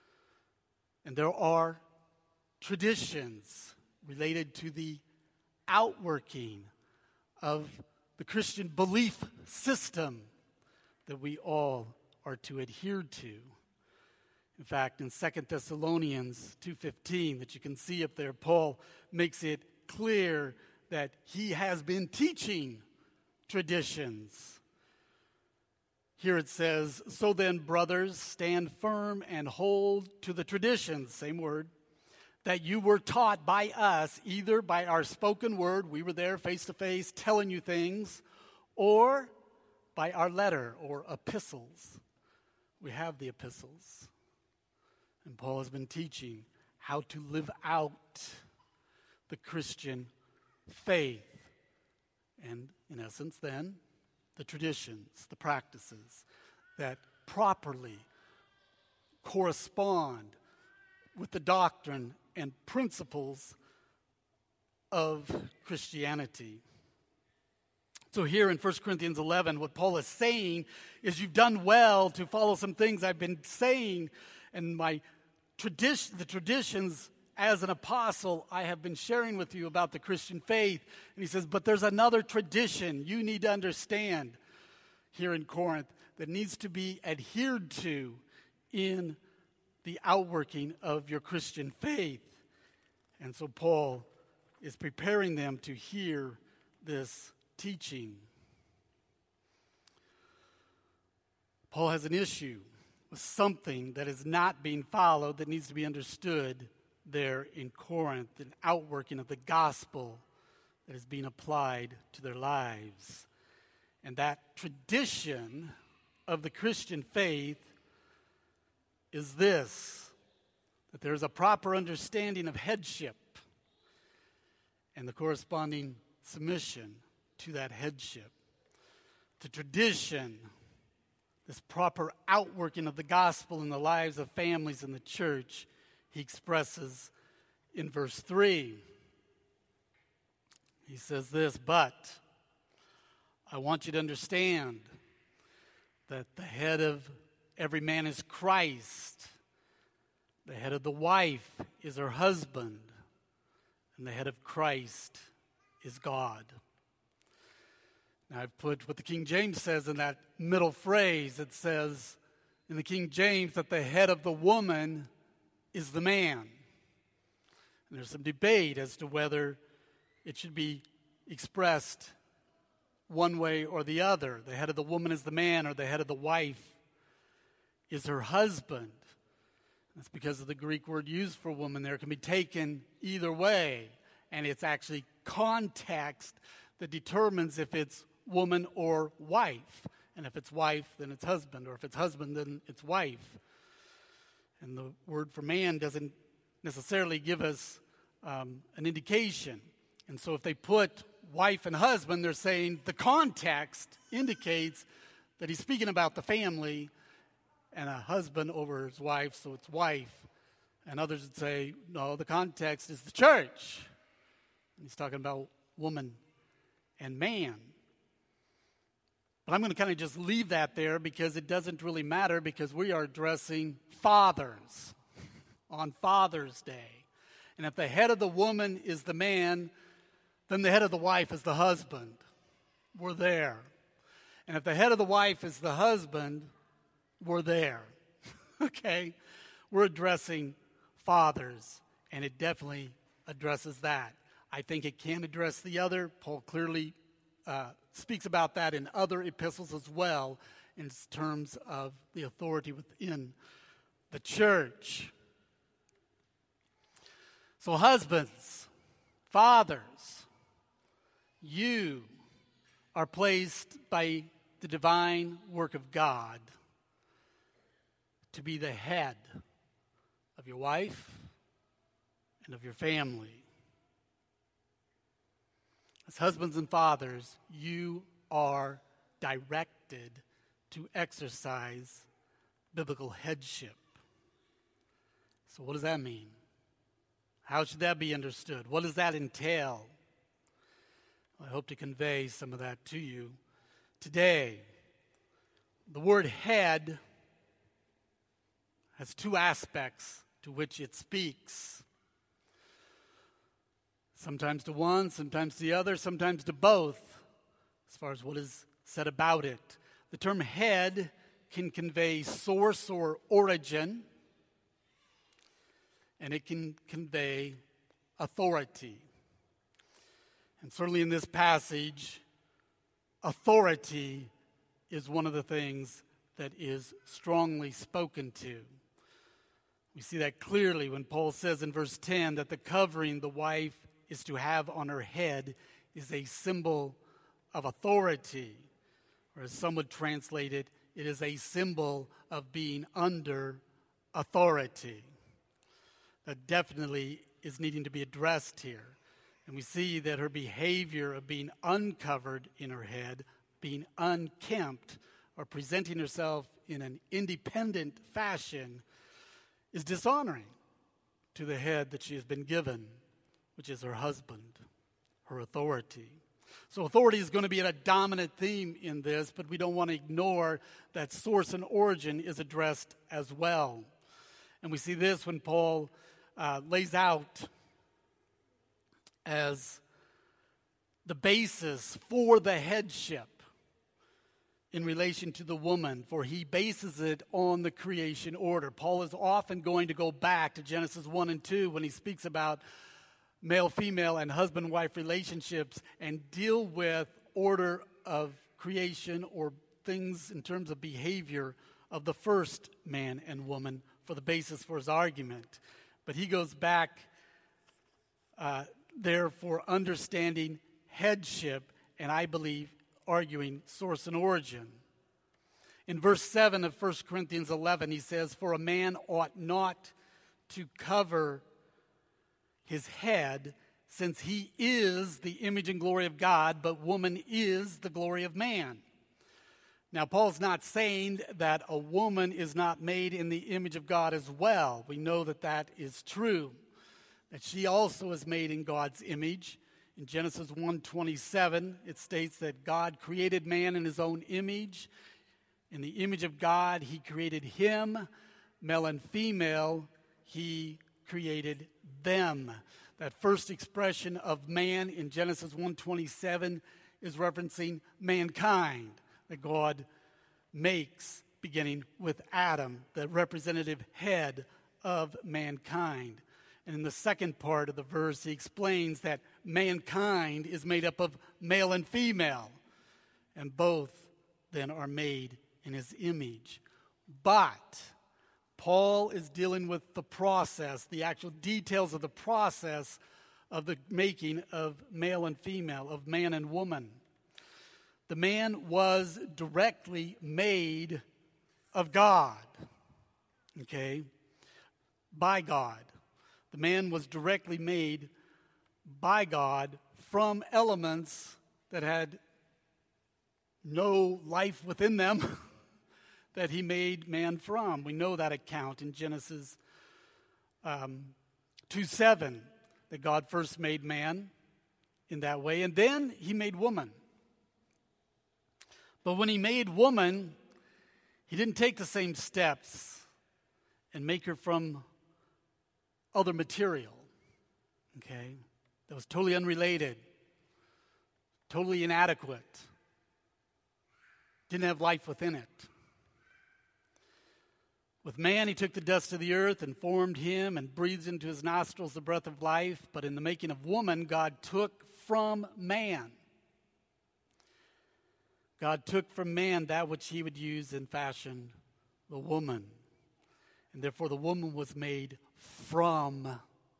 And there are traditions related to the outworking of the Christian belief system that we all are to adhere to. In fact, in 2 Thessalonians 2:15, that you can see up there, Paul makes it clear that he has been teaching traditions. Here it says, so then, brothers, stand firm and hold to the traditions, same word, that you were taught by us, either by our spoken word, we were there face to face telling you things, or by our letter or epistles. We have the epistles. And Paul has been teaching how to live out the Christian faith. And in essence, then, the traditions, the practices that properly correspond with the doctrine and principles of Christianity. So here in 1 Corinthians 11, what Paul is saying is you've done well to follow some things I've been saying, and the traditions as an apostle I have been sharing with you about the Christian faith. And he says, but there's another tradition you need to understand here in Corinth that needs to be adhered to in the outworking of your Christian faith. And so Paul is preparing them to hear this teaching. Paul has an issue with something that is not being followed that needs to be understood there in Corinth, an outworking of the gospel that is being applied to their lives. And that tradition of the Christian faith is this, that there is a proper understanding of headship and the corresponding submission to that headship. The tradition, this proper outworking of the gospel in the lives of families in the church, he expresses in verse 3. He says this, but I want you to understand that the head of every man is Christ. The head of the wife is her husband. And the head of Christ is God. Now I've put what the King James says in that middle phrase. It says in the King James that the head of the woman is the man. And there's some debate as to whether it should be expressed one way or the other. The head of the woman is the man, or the head of the wife is her husband. That's because of the Greek word used for woman there. It can be taken either way. And it's actually context that determines if it's woman or wife. And if it's wife, then it's husband. Or if it's husband, then it's wife. And the word for man doesn't necessarily give us an indication. And so if they put wife and husband, they're saying the context indicates that he's speaking about the family and a husband over his wife, so it's wife. And others would say, no, the context is the church. And he's talking about woman and man. But I'm going to kind of just leave that there because it doesn't really matter, because we are addressing fathers on Father's Day. And if the head of the woman is the man, then the head of the wife is the husband. We're there. And if the head of the wife is the husband, we're there. Okay? We're addressing fathers, and it definitely addresses that. I think it can address the other. Paul clearly speaks about that in other epistles as well, in terms of the authority within the church. So husbands, fathers, you are placed by the divine work of God to be the head of your wife and of your family. As husbands and fathers, you are directed to exercise biblical headship. So what does that mean? How should that be understood? What does that entail? I hope to convey some of that to you today. The word head has two aspects to which it speaks. Sometimes to one, sometimes to the other, sometimes to both, as far as what is said about it. The term head can convey source or origin, and it can convey authority. And certainly in this passage, authority is one of the things that is strongly spoken to. We see that clearly when Paul says in verse 10 that the covering the wife is to have on her head is a symbol of authority. Or as some would translate it, it is a symbol of being under authority. That definitely is needing to be addressed here. And we see that her behavior of being uncovered in her head, being unkempt, or presenting herself in an independent fashion is dishonoring to the head that she has been given, which is her husband, her authority. So authority is going to be a dominant theme in this, but we don't want to ignore that source and origin is addressed as well. And we see this when Paul lays out as the basis for the headship in relation to the woman, for he bases it on the creation order. Paul is often going to go back to Genesis 1 and 2 when he speaks about male-female and husband-wife relationships and deal with order of creation or things in terms of behavior of the first man and woman for the basis for his argument. But he goes back there for understanding headship, and I believe arguing source and origin. In verse 7 of 1 Corinthians 11, he says, "For a man ought not to cover his head, since he is the image and glory of God, but woman is the glory of man." Now, Paul's not saying that a woman is not made in the image of God as well. We know that that is true, that she also is made in God's image. In Genesis 1:27, it states that God created man in his own image. In the image of God, he created him. Male and female, he created them. That first expression of man in Genesis 1:27 is referencing mankind that God makes, beginning with Adam, the representative head of mankind. And in the second part of the verse, he explains that mankind is made up of male and female, and both then are made in his image. But Paul is dealing with the process, the actual details of the process of the making of male and female, of man and woman. The man was directly made of God, okay, by God. The man was directly made by God from elements that had no life within them that he made man from. We know that account in Genesis 2:7, that God first made man in that way, and then he made woman. But when he made woman, he didn't take the same steps and make her from other material, okay, that was totally unrelated, totally inadequate, didn't have life within it. With man, he took the dust of the earth and formed him and breathed into his nostrils the breath of life. But in the making of woman, God took from man that which he would use and fashion the woman. And therefore the woman was made from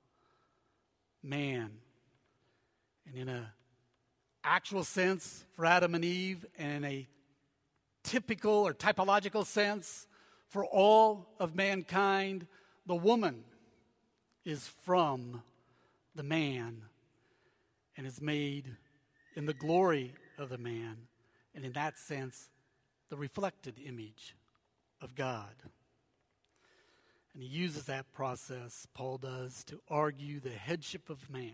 man. And in an actual sense for Adam and Eve, and in a typical or typological sense For all of mankind, the woman is from the man and is made in the glory of the man, and in that sense, the reflected image of God. And he uses that process, Paul does, to argue the headship of man.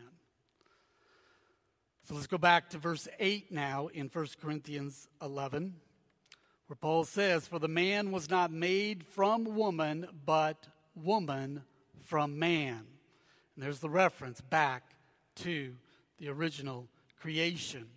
So let's go back to verse 8 now in 1 Corinthians 11, where Paul says, "For the man was not made from woman, but woman from man." And there's the reference back to the original creation.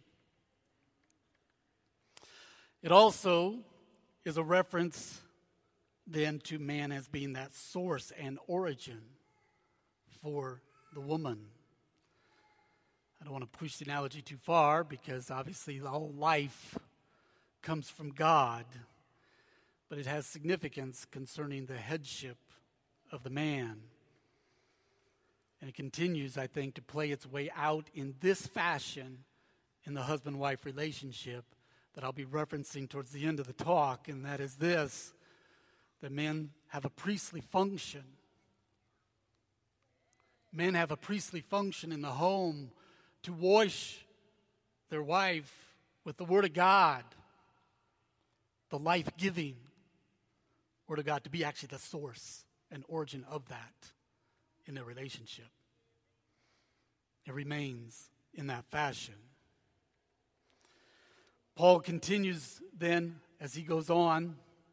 It also is a reference then to man as being that source and origin for the woman. I don't want to push the analogy too far because obviously all life comes from God, but it has significance concerning the headship of the man. And it continues, I think, to play its way out in this fashion in the husband-wife relationship that I'll be referencing towards the end of the talk, and that is this, that men have a priestly function. Men have a priestly function in the home to wash their wife with the Word of God, the life-giving Word of God, to be actually the source and origin of that in their relationship. It remains in that fashion. Paul continues then as he goes on,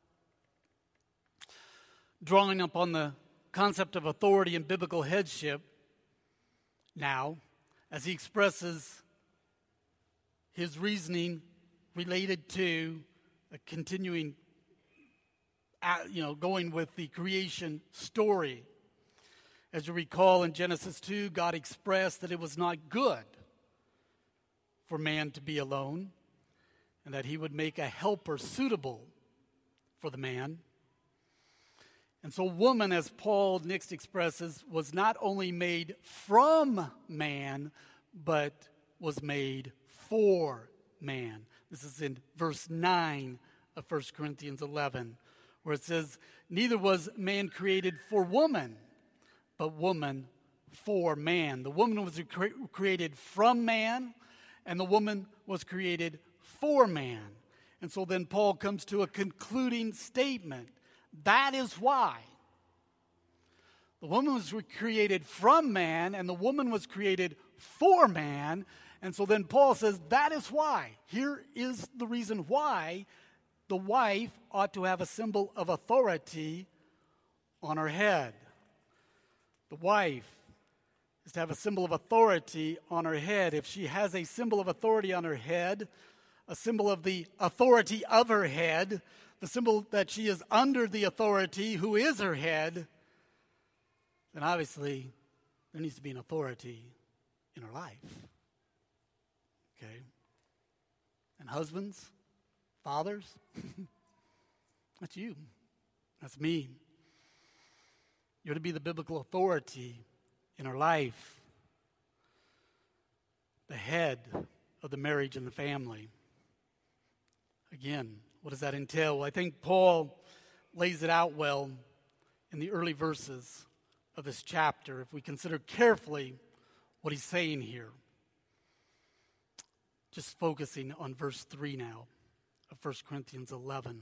drawing upon the concept of authority and biblical headship now, as he expresses his reasoning related to a continuing, going with the creation story. As you recall in Genesis 2, God expressed that it was not good for man to be alone, and that he would make a helper suitable for the man. And so woman, as Paul next expresses, was not only made from man, but was made for man. This is in verse 9 of 1 Corinthians 11, where it says, "Neither was man created for woman, but woman for man." The woman was created from man, and the woman was created for man. And so then Paul comes to a concluding statement. That is why the woman was created from man and the woman was created for man. And so then Paul says that is why. Here is the reason why the wife ought to have a symbol of authority on her head. The wife is to have a symbol of authority on her head. If she has a symbol of authority on her head, a symbol of the authority of her head, the symbol that she is under the authority who is her head, then obviously there needs to be an authority in her life. Okay? And husbands, fathers, that's you. That's me. You're to be the biblical authority in her life, the head of the marriage and the family. Again, what does that entail? Well, I think Paul lays it out well in the early verses of this chapter if we consider carefully what he's saying here. Just focusing on verse 3 now of 1 Corinthians 11.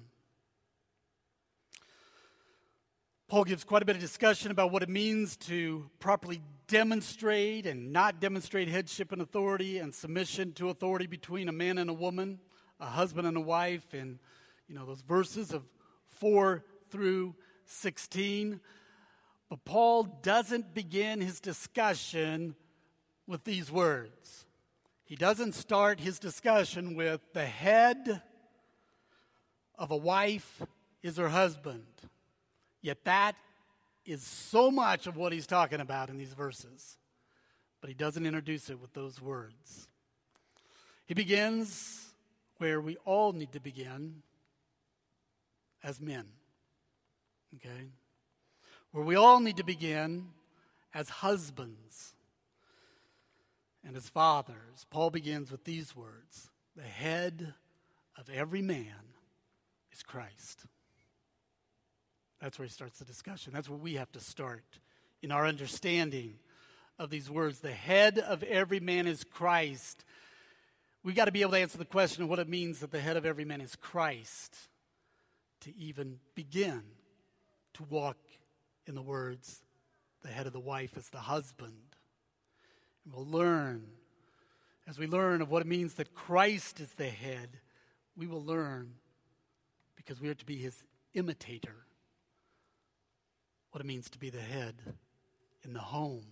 Paul gives quite a bit of discussion about what it means to properly demonstrate and not demonstrate headship and authority and submission to authority between a man and a woman, a husband and a wife, and those verses of 4 through 16. But Paul doesn't begin his discussion with these words. He doesn't start his discussion with the head of a wife is her husband. Yet that is so much of what he's talking about in these verses. But he doesn't introduce it with those words. He begins where we all need to begin as men. Okay? Where we all need to begin as husbands and as fathers. Paul begins with these words: the head of every man is Christ. That's where he starts the discussion. That's where we have to start in our understanding of these words. The head of every man is Christ. We've got to be able to answer the question of what it means that the head of every man is Christ to even begin to walk in the words, the head of the wife is the husband. And we'll learn, as we learn of what it means that Christ is the head, we will learn, because we are to be his imitator, what it means to be the head in the home.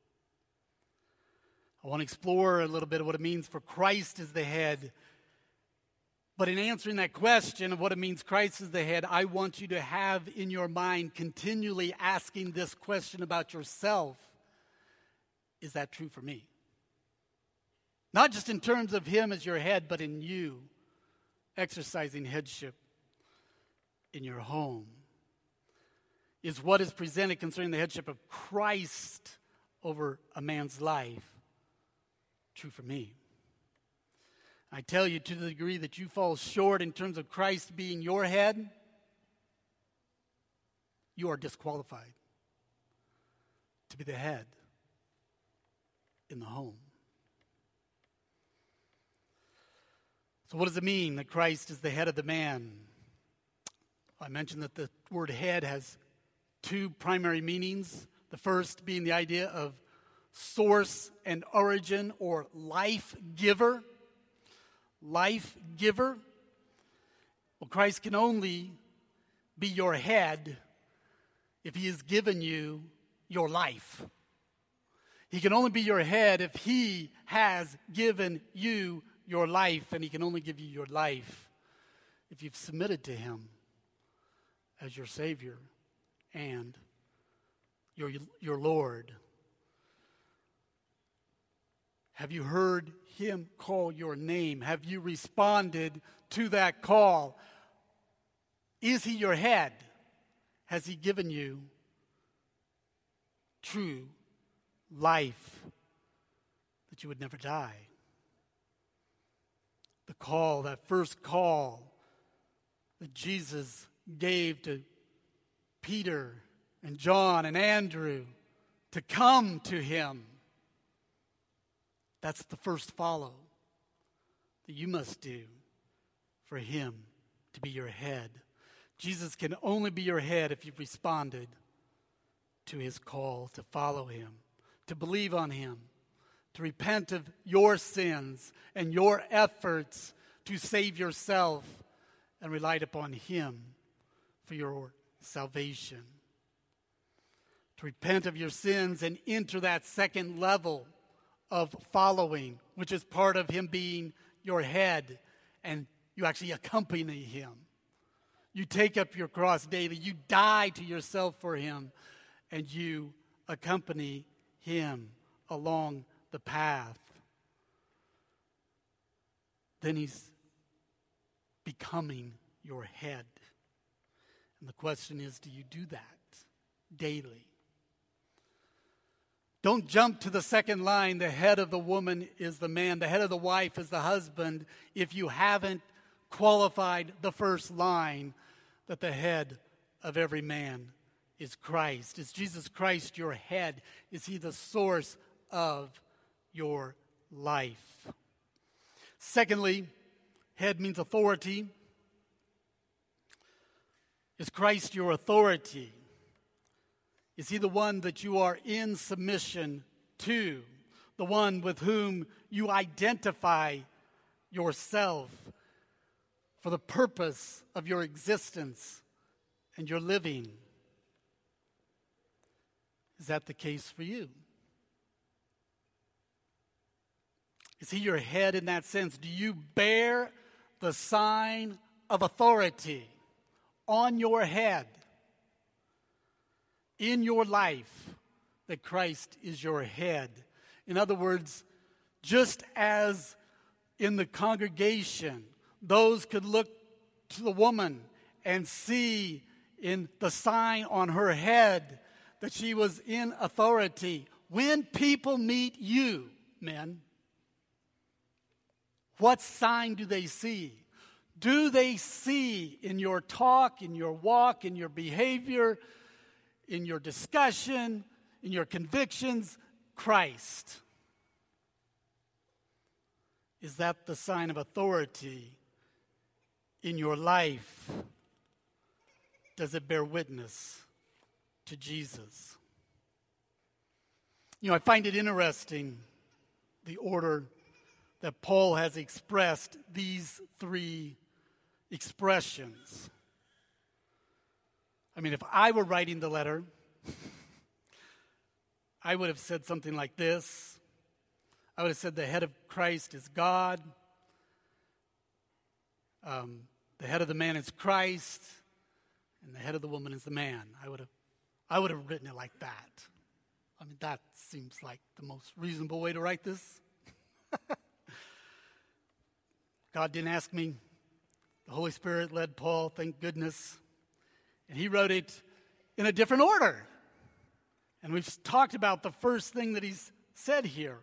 I want to explore a little bit of what it means for Christ as the head. But in answering that question of what it means Christ is the head, I want you to have in your mind continually asking this question about yourself. Is that true for me? Not just in terms of him as your head, but in you exercising headship in your home. Is what is presented concerning the headship of Christ over a man's life true for me? I tell you, to the degree that you fall short in terms of Christ being your head, you are disqualified to be the head in the home. So what does it mean that Christ is the head of the man? I mentioned that the word head has two primary meanings. The first being the idea of source and origin, or life giver. Life giver. Well, Christ can only be your head if he has given you your life. He can only be your head if he has given you your life, and he can only give you your life if you've submitted to him as your Savior and your Lord. Have you heard him call your name? Have you responded to that call? Is he your head? Has he given you true life that you would never die? The call, that first call that Jesus gave to Peter and John and Andrew to come to him. That's the first follow that you must do for him to be your head. Jesus can only be your head if you've responded to his call to follow him, to believe on him, to repent of your sins and your efforts to save yourself and relied upon him for your salvation. To repent of your sins and enter that second level of following, which is part of him being your head, and you actually accompany him. You take up your cross daily. You die to yourself for him, and you accompany him along the path. Then he's becoming your head. And the question is, do you do that daily? Don't jump to the second line, the head of the woman is the man, the head of the wife is the husband, if you haven't qualified the first line, that the head of every man is Christ. Is Jesus Christ your head? Is he the source of your life? Secondly, head means authority. Is Christ your authority? Is he the one that you are in submission to? The one with whom you identify yourself for the purpose of your existence and your living? Is that the case for you? Is he your head in that sense? Do you bear the sign of authority on your head in your life, that Christ is your head? In other words, just as in the congregation, those could look to the woman and see in the sign on her head that she was in authority. When people meet you, men, what sign do they see? Do they see in your talk, in your walk, in your behavior, in your discussion, in your convictions, Christ? Is that the sign of authority in your life? Does it bear witness to Jesus? I find it interesting, the order that Paul has expressed these three expressions. I mean, if I were writing the letter, I would have said something like this. I would have said the head of Christ is God. The head of the man is Christ. And the head of the woman is the man. I would have written it like that. I mean, that seems like the most reasonable way to write this. God didn't ask me. The Holy Spirit led Paul, thank goodness. And he wrote it in a different order. And we've talked about the first thing that he's said here.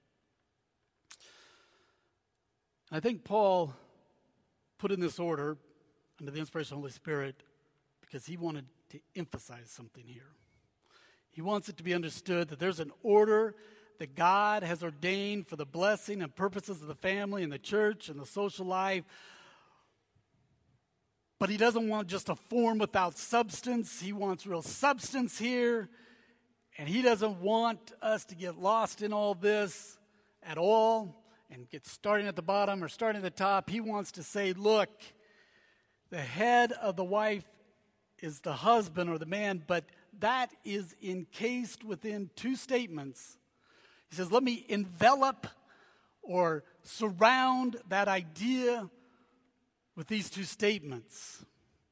I think Paul put in this order under the inspiration of the Holy Spirit because he wanted to emphasize something here. He wants it to be understood that there's an order that God has ordained for the blessing and purposes of the family and the church and the social life. But he doesn't want just a form without substance. He wants real substance here. And he doesn't want us to get lost in all this at all and get starting at the bottom or starting at the top. He wants to say, look, the head of the wife is the husband or the man, but that is encased within two statements. He says, let me envelop or surround that idea with these two statements.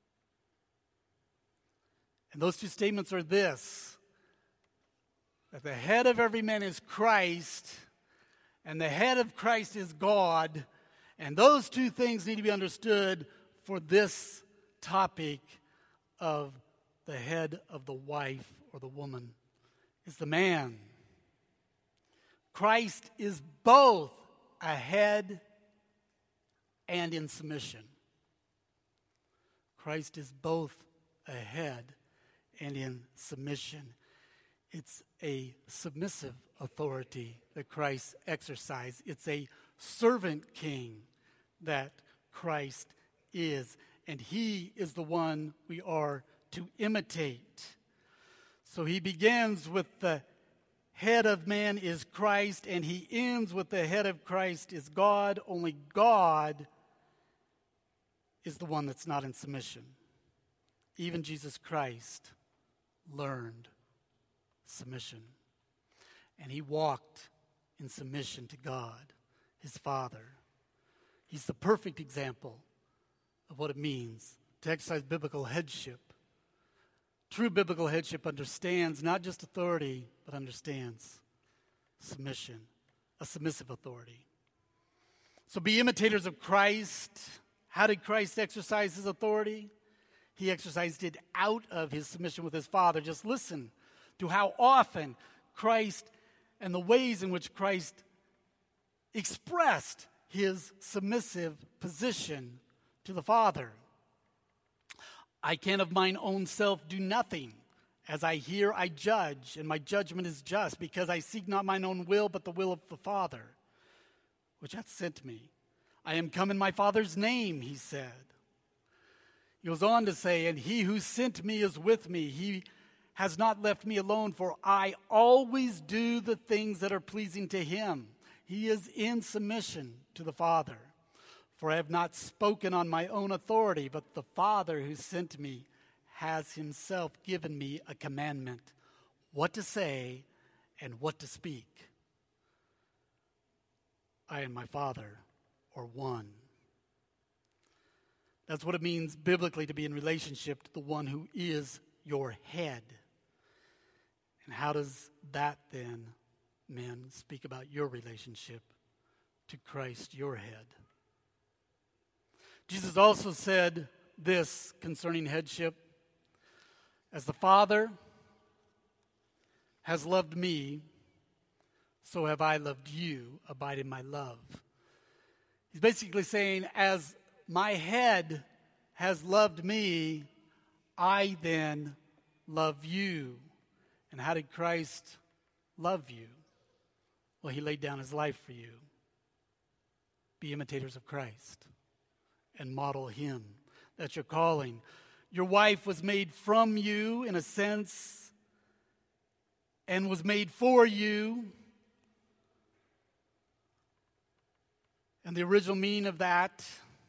And those two statements are this: that the head of every man is Christ, and the head of Christ is God. And those two things need to be understood for this topic of the head of the wife or the woman is the man. Christ is both a head and in submission. Christ is both a head and in submission. It's a submissive authority that Christ exercises. It's a servant king that Christ is. And he is the one we are to imitate. So he begins with the head of man is Christ, and he ends with the head of Christ is God. Only God is the one that's not in submission. Even Jesus Christ learned submission. And he walked in submission to God, his Father. He's the perfect example of what it means to exercise biblical headship. True biblical headship understands not just authority, but understands submission, a submissive authority. So be imitators of Christ. How did Christ exercise his authority? He exercised it out of his submission with his Father. Just listen to how often Christ and the ways in which Christ expressed his submissive position to the Father. I can of mine own self do nothing. As I hear, I judge, and my judgment is just, because I seek not mine own will, but the will of the Father, which hath sent me. I am come in my Father's name, he said. He goes on to say, and he who sent me is with me. He has not left me alone, for I always do the things that are pleasing to him. He is in submission to the Father. For I have not spoken on my own authority, but the Father who sent me has himself given me a commandment, what to say and what to speak. I and my Father are one. That's what it means biblically to be in relationship to the one who is your head. And how does that then, men, speak about your relationship to Christ, your head? Jesus also said this concerning headship: as the Father has loved me, so have I loved you. Abide in my love. He's basically saying, as my head has loved me, I then love you. And how did Christ love you? Well, he laid down his life for you. Be imitators of Christ and model him. That's your calling. Your wife was made from you, in a sense, and was made for you. And the original meaning of that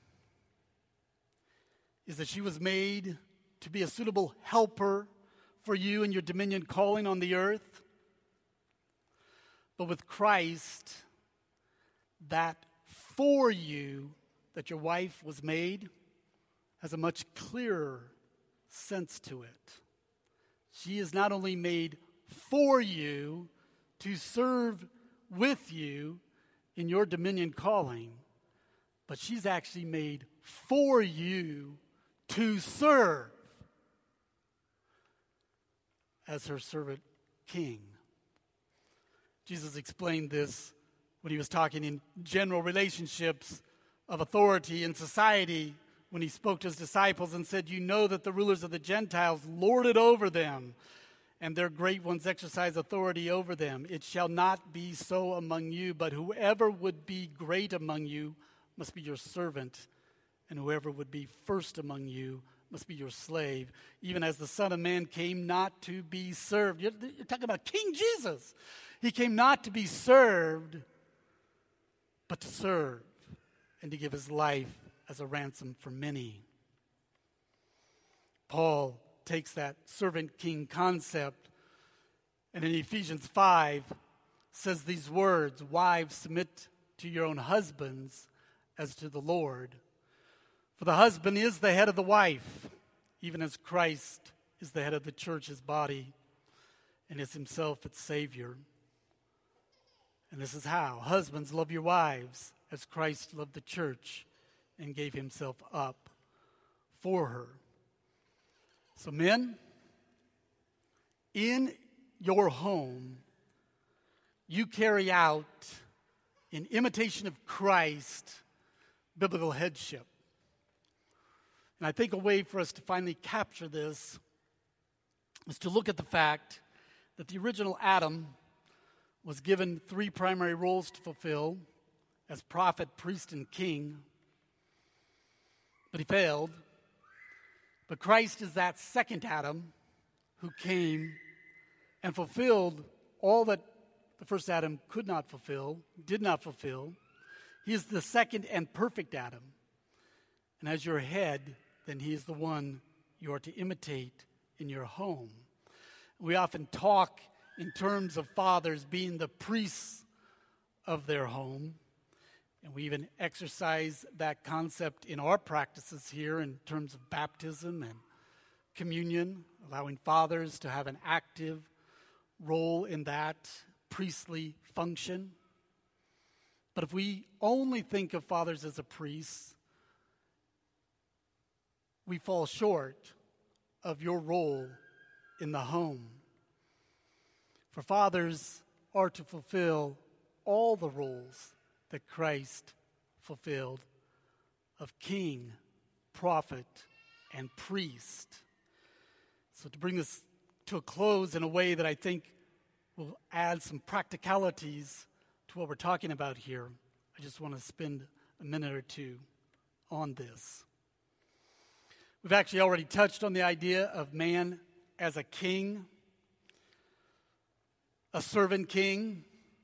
is that she was made to be a suitable helper for you and your dominion calling on the earth. But with Christ, that for you that your wife was made has a much clearer sense to it. She is not only made for you to serve with you in your dominion calling, but she's actually made for you to serve as her servant king. Jesus explained this when he was talking in general relationships of authority in society, when he spoke to his disciples and said, "You know that the rulers of the Gentiles lord it over them, and their great ones exercise authority over them. It shall not be so among you, but whoever would be great among you must be your servant, and whoever would be first among you must be your slave, even as the Son of Man came not to be served." You're talking about King Jesus. He came not to be served, but to serve and to give his life as a ransom for many. Paul takes that servant king concept and in Ephesians 5 says these words, "Wives, submit to your own husbands as to the Lord. For the husband is the head of the wife, even as Christ is the head of the church, his body, and is himself its Savior." And this is how. Husbands, love your wives as Christ loved the church and gave himself up for her. So men, in your home, you carry out, in imitation of Christ, biblical headship. And I think a way for us to finally capture this is to look at the fact that the original Adam was given 3 primary roles to fulfill as prophet, priest, and king. But he failed. But Christ is that second Adam who came and fulfilled all that the first Adam could not fulfill, did not fulfill. He is the second and perfect Adam. And as your head, then he is the one you are to imitate in your home. We often talk in terms of fathers being the priests of their home. And we even exercise that concept in our practices here in terms of baptism and communion, allowing fathers to have an active role in that priestly function. But if we only think of fathers as a priest, we fall short of your role in the home. For fathers are to fulfill all the roles that Christ fulfilled of king, prophet, and priest. So to bring this to a close in a way that I think will add some practicalities to what we're talking about here, I just want to spend a minute or two on this. We've actually already touched on the idea of man as a king, a servant king.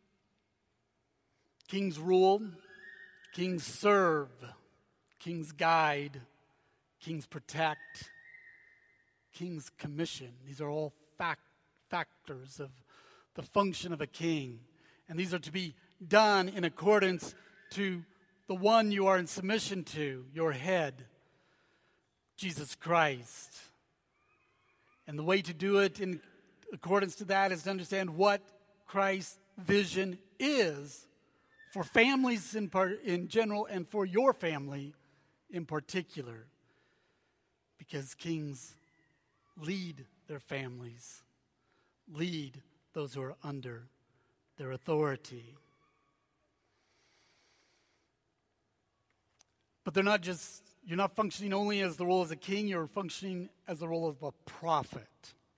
Kings rule, kings serve, kings guide, kings protect, kings commission. These are all factors of the function of a king. And these are to be done in accordance to the one you are in submission to, your head, Jesus Christ. And the way to do it in accordance to that is to understand what Christ's vision is for families in general and for your family in particular. Because kings lead their families, lead those who are under their authority. But you're not functioning only as the role as a king, you're functioning as the role of a prophet.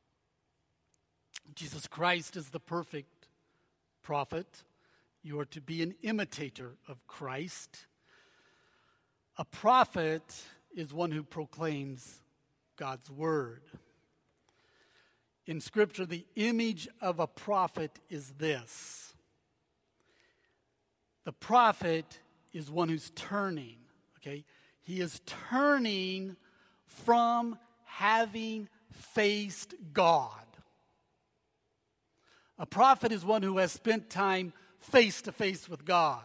Jesus Christ is the perfect prophet. You are to be an imitator of Christ. A prophet is one who proclaims God's word. In Scripture, the image of a prophet is this. The prophet is one who's turning, okay? He is turning from having faced God. A prophet is one who has spent time face to face with God.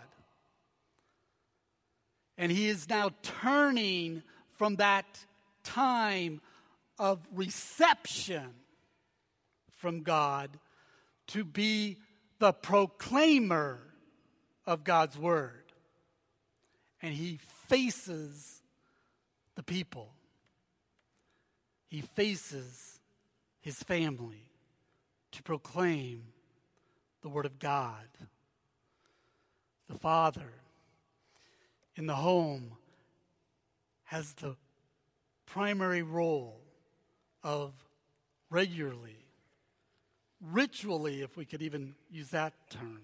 And he is now turning from that time of reception from God to be the proclaimer of God's word. And he faces the people. He faces his family to proclaim the word of God. The father in the home has the primary role of regularly, ritually, if we could even use that term,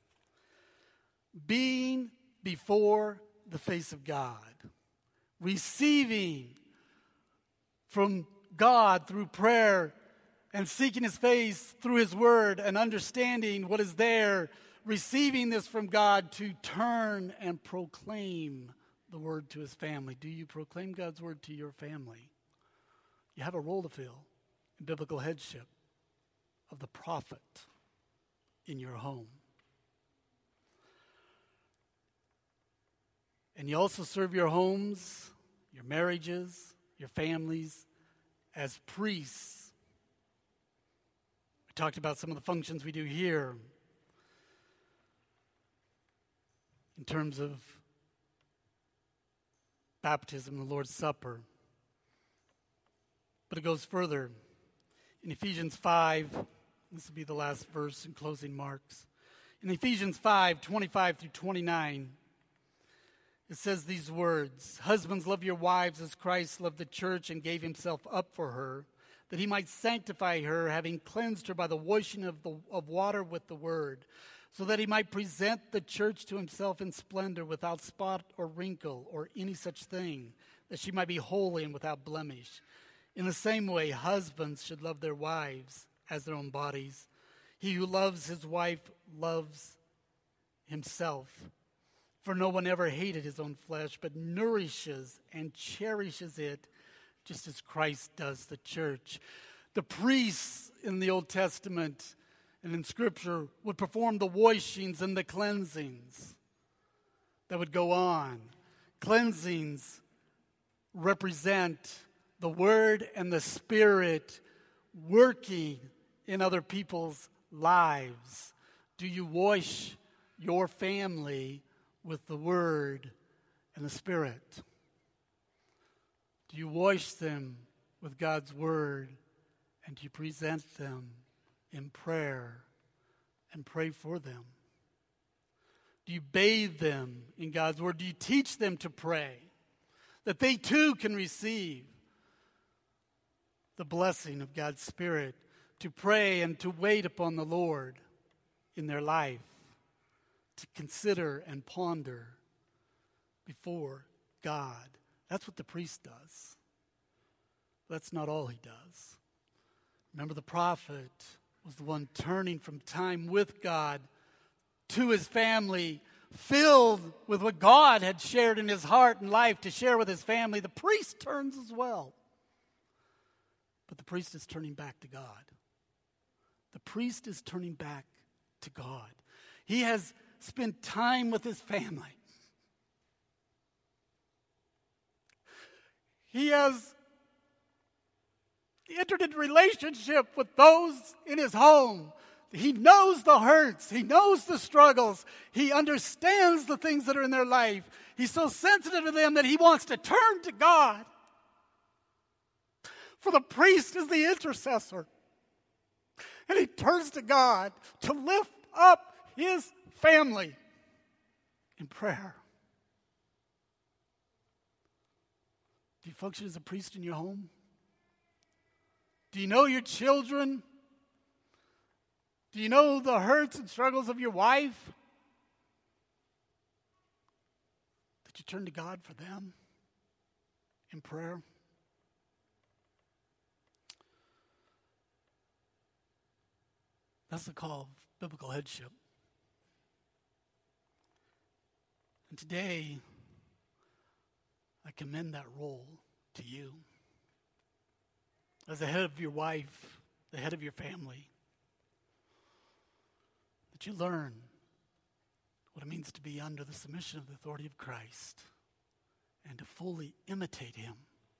being before the face of God, receiving from God through prayer and seeking his face through his word and understanding what is there, receiving this from God to turn and proclaim the word to his family. Do you proclaim God's word to your family? You have a role to fill in biblical headship of the prophet in your home. And you also serve your homes, your marriages, your families as priests. We talked about some of the functions we do here in terms of baptism, the Lord's Supper. But it goes further. In Ephesians 5, this will be the last verse in closing marks. In Ephesians 5, 25 through 29, it says these words, "Husbands, love your wives as Christ loved the church and gave himself up for her, that he might sanctify her, having cleansed her by the washing of water with the word, so that he might present the church to himself in splendor, without spot or wrinkle or any such thing, that she might be holy and without blemish. In the same way, husbands should love their wives as their own bodies. He who loves his wife loves himself. For no one ever hated his own flesh, but nourishes and cherishes it, just as Christ does the church." The priests in the Old Testament and in Scripture would perform the washings and the cleansings that would go on. Cleansings represent the Word and the Spirit working in other people's lives. Do you wash your family with the Word and the Spirit? Do you wash them with God's Word, and do you present them in prayer and pray for them? Do you bathe them in God's Word? Do you teach them to pray, that they too can receive the blessing of God's Spirit, to pray and to wait upon the Lord in their life, to consider and ponder before God? That's what the priest does. That's not all he does. Remember, the prophet was the one turning from time with God to his family, filled with what God had shared in his heart and life to share with his family. The priest turns as well. But the priest is turning back to God. The priest is turning back to God. He has spent time with his family. He has entered into relationship with those in his home. He knows the hurts. He knows the struggles. He understands the things that are in their life. He's so sensitive to them that he wants to turn to God. For the priest is the intercessor. And he turns to God to lift up his family in prayer. Do you function as a priest in your home? Do you know your children? Do you know the hurts and struggles of your wife? Did you turn to God for them in prayer? That's the call of biblical headship. And today, I commend that role to you. As the head of your wife, the head of your family, that you learn what it means to be under the submission of the authority of Christ and to fully imitate him.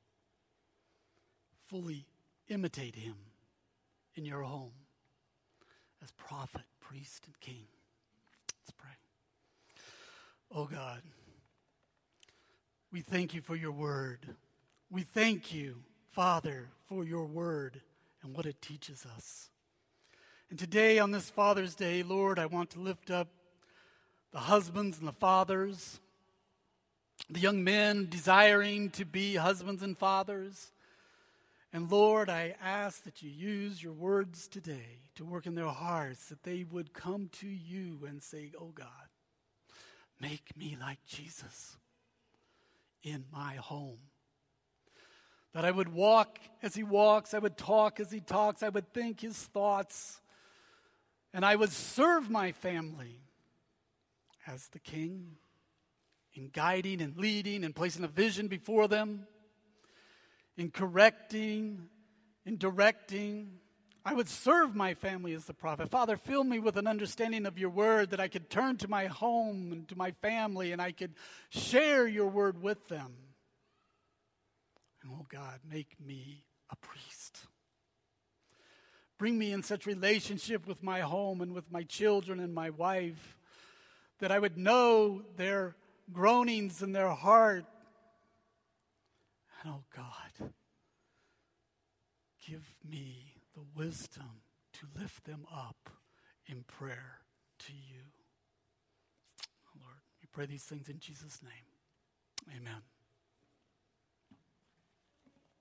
Fully imitate him in your home as prophet, priest, and king. Let's pray. Oh God, we thank you for your word. We thank you, Father, for your word and what it teaches us. And today on this Father's Day, Lord, I want to lift up the husbands and the fathers, the young men desiring to be husbands and fathers. And Lord, I ask that you use your words today to work in their hearts, that they would come to you and say, oh God, make me like Jesus in my home. That I would walk as he walks, I would talk as he talks, I would think his thoughts, and I would serve my family as the king in guiding and leading and placing a vision before them, in correcting, in directing. I would serve my family as the prophet. Father, fill me with an understanding of your word that I could turn to my home and to my family and I could share your word with them. And oh God, make me a priest. Bring me in such relationship with my home and with my children and my wife that I would know their groanings in their heart. And oh God, give me the wisdom to lift them up in prayer to you. Lord, we pray these things in Jesus' name. Amen.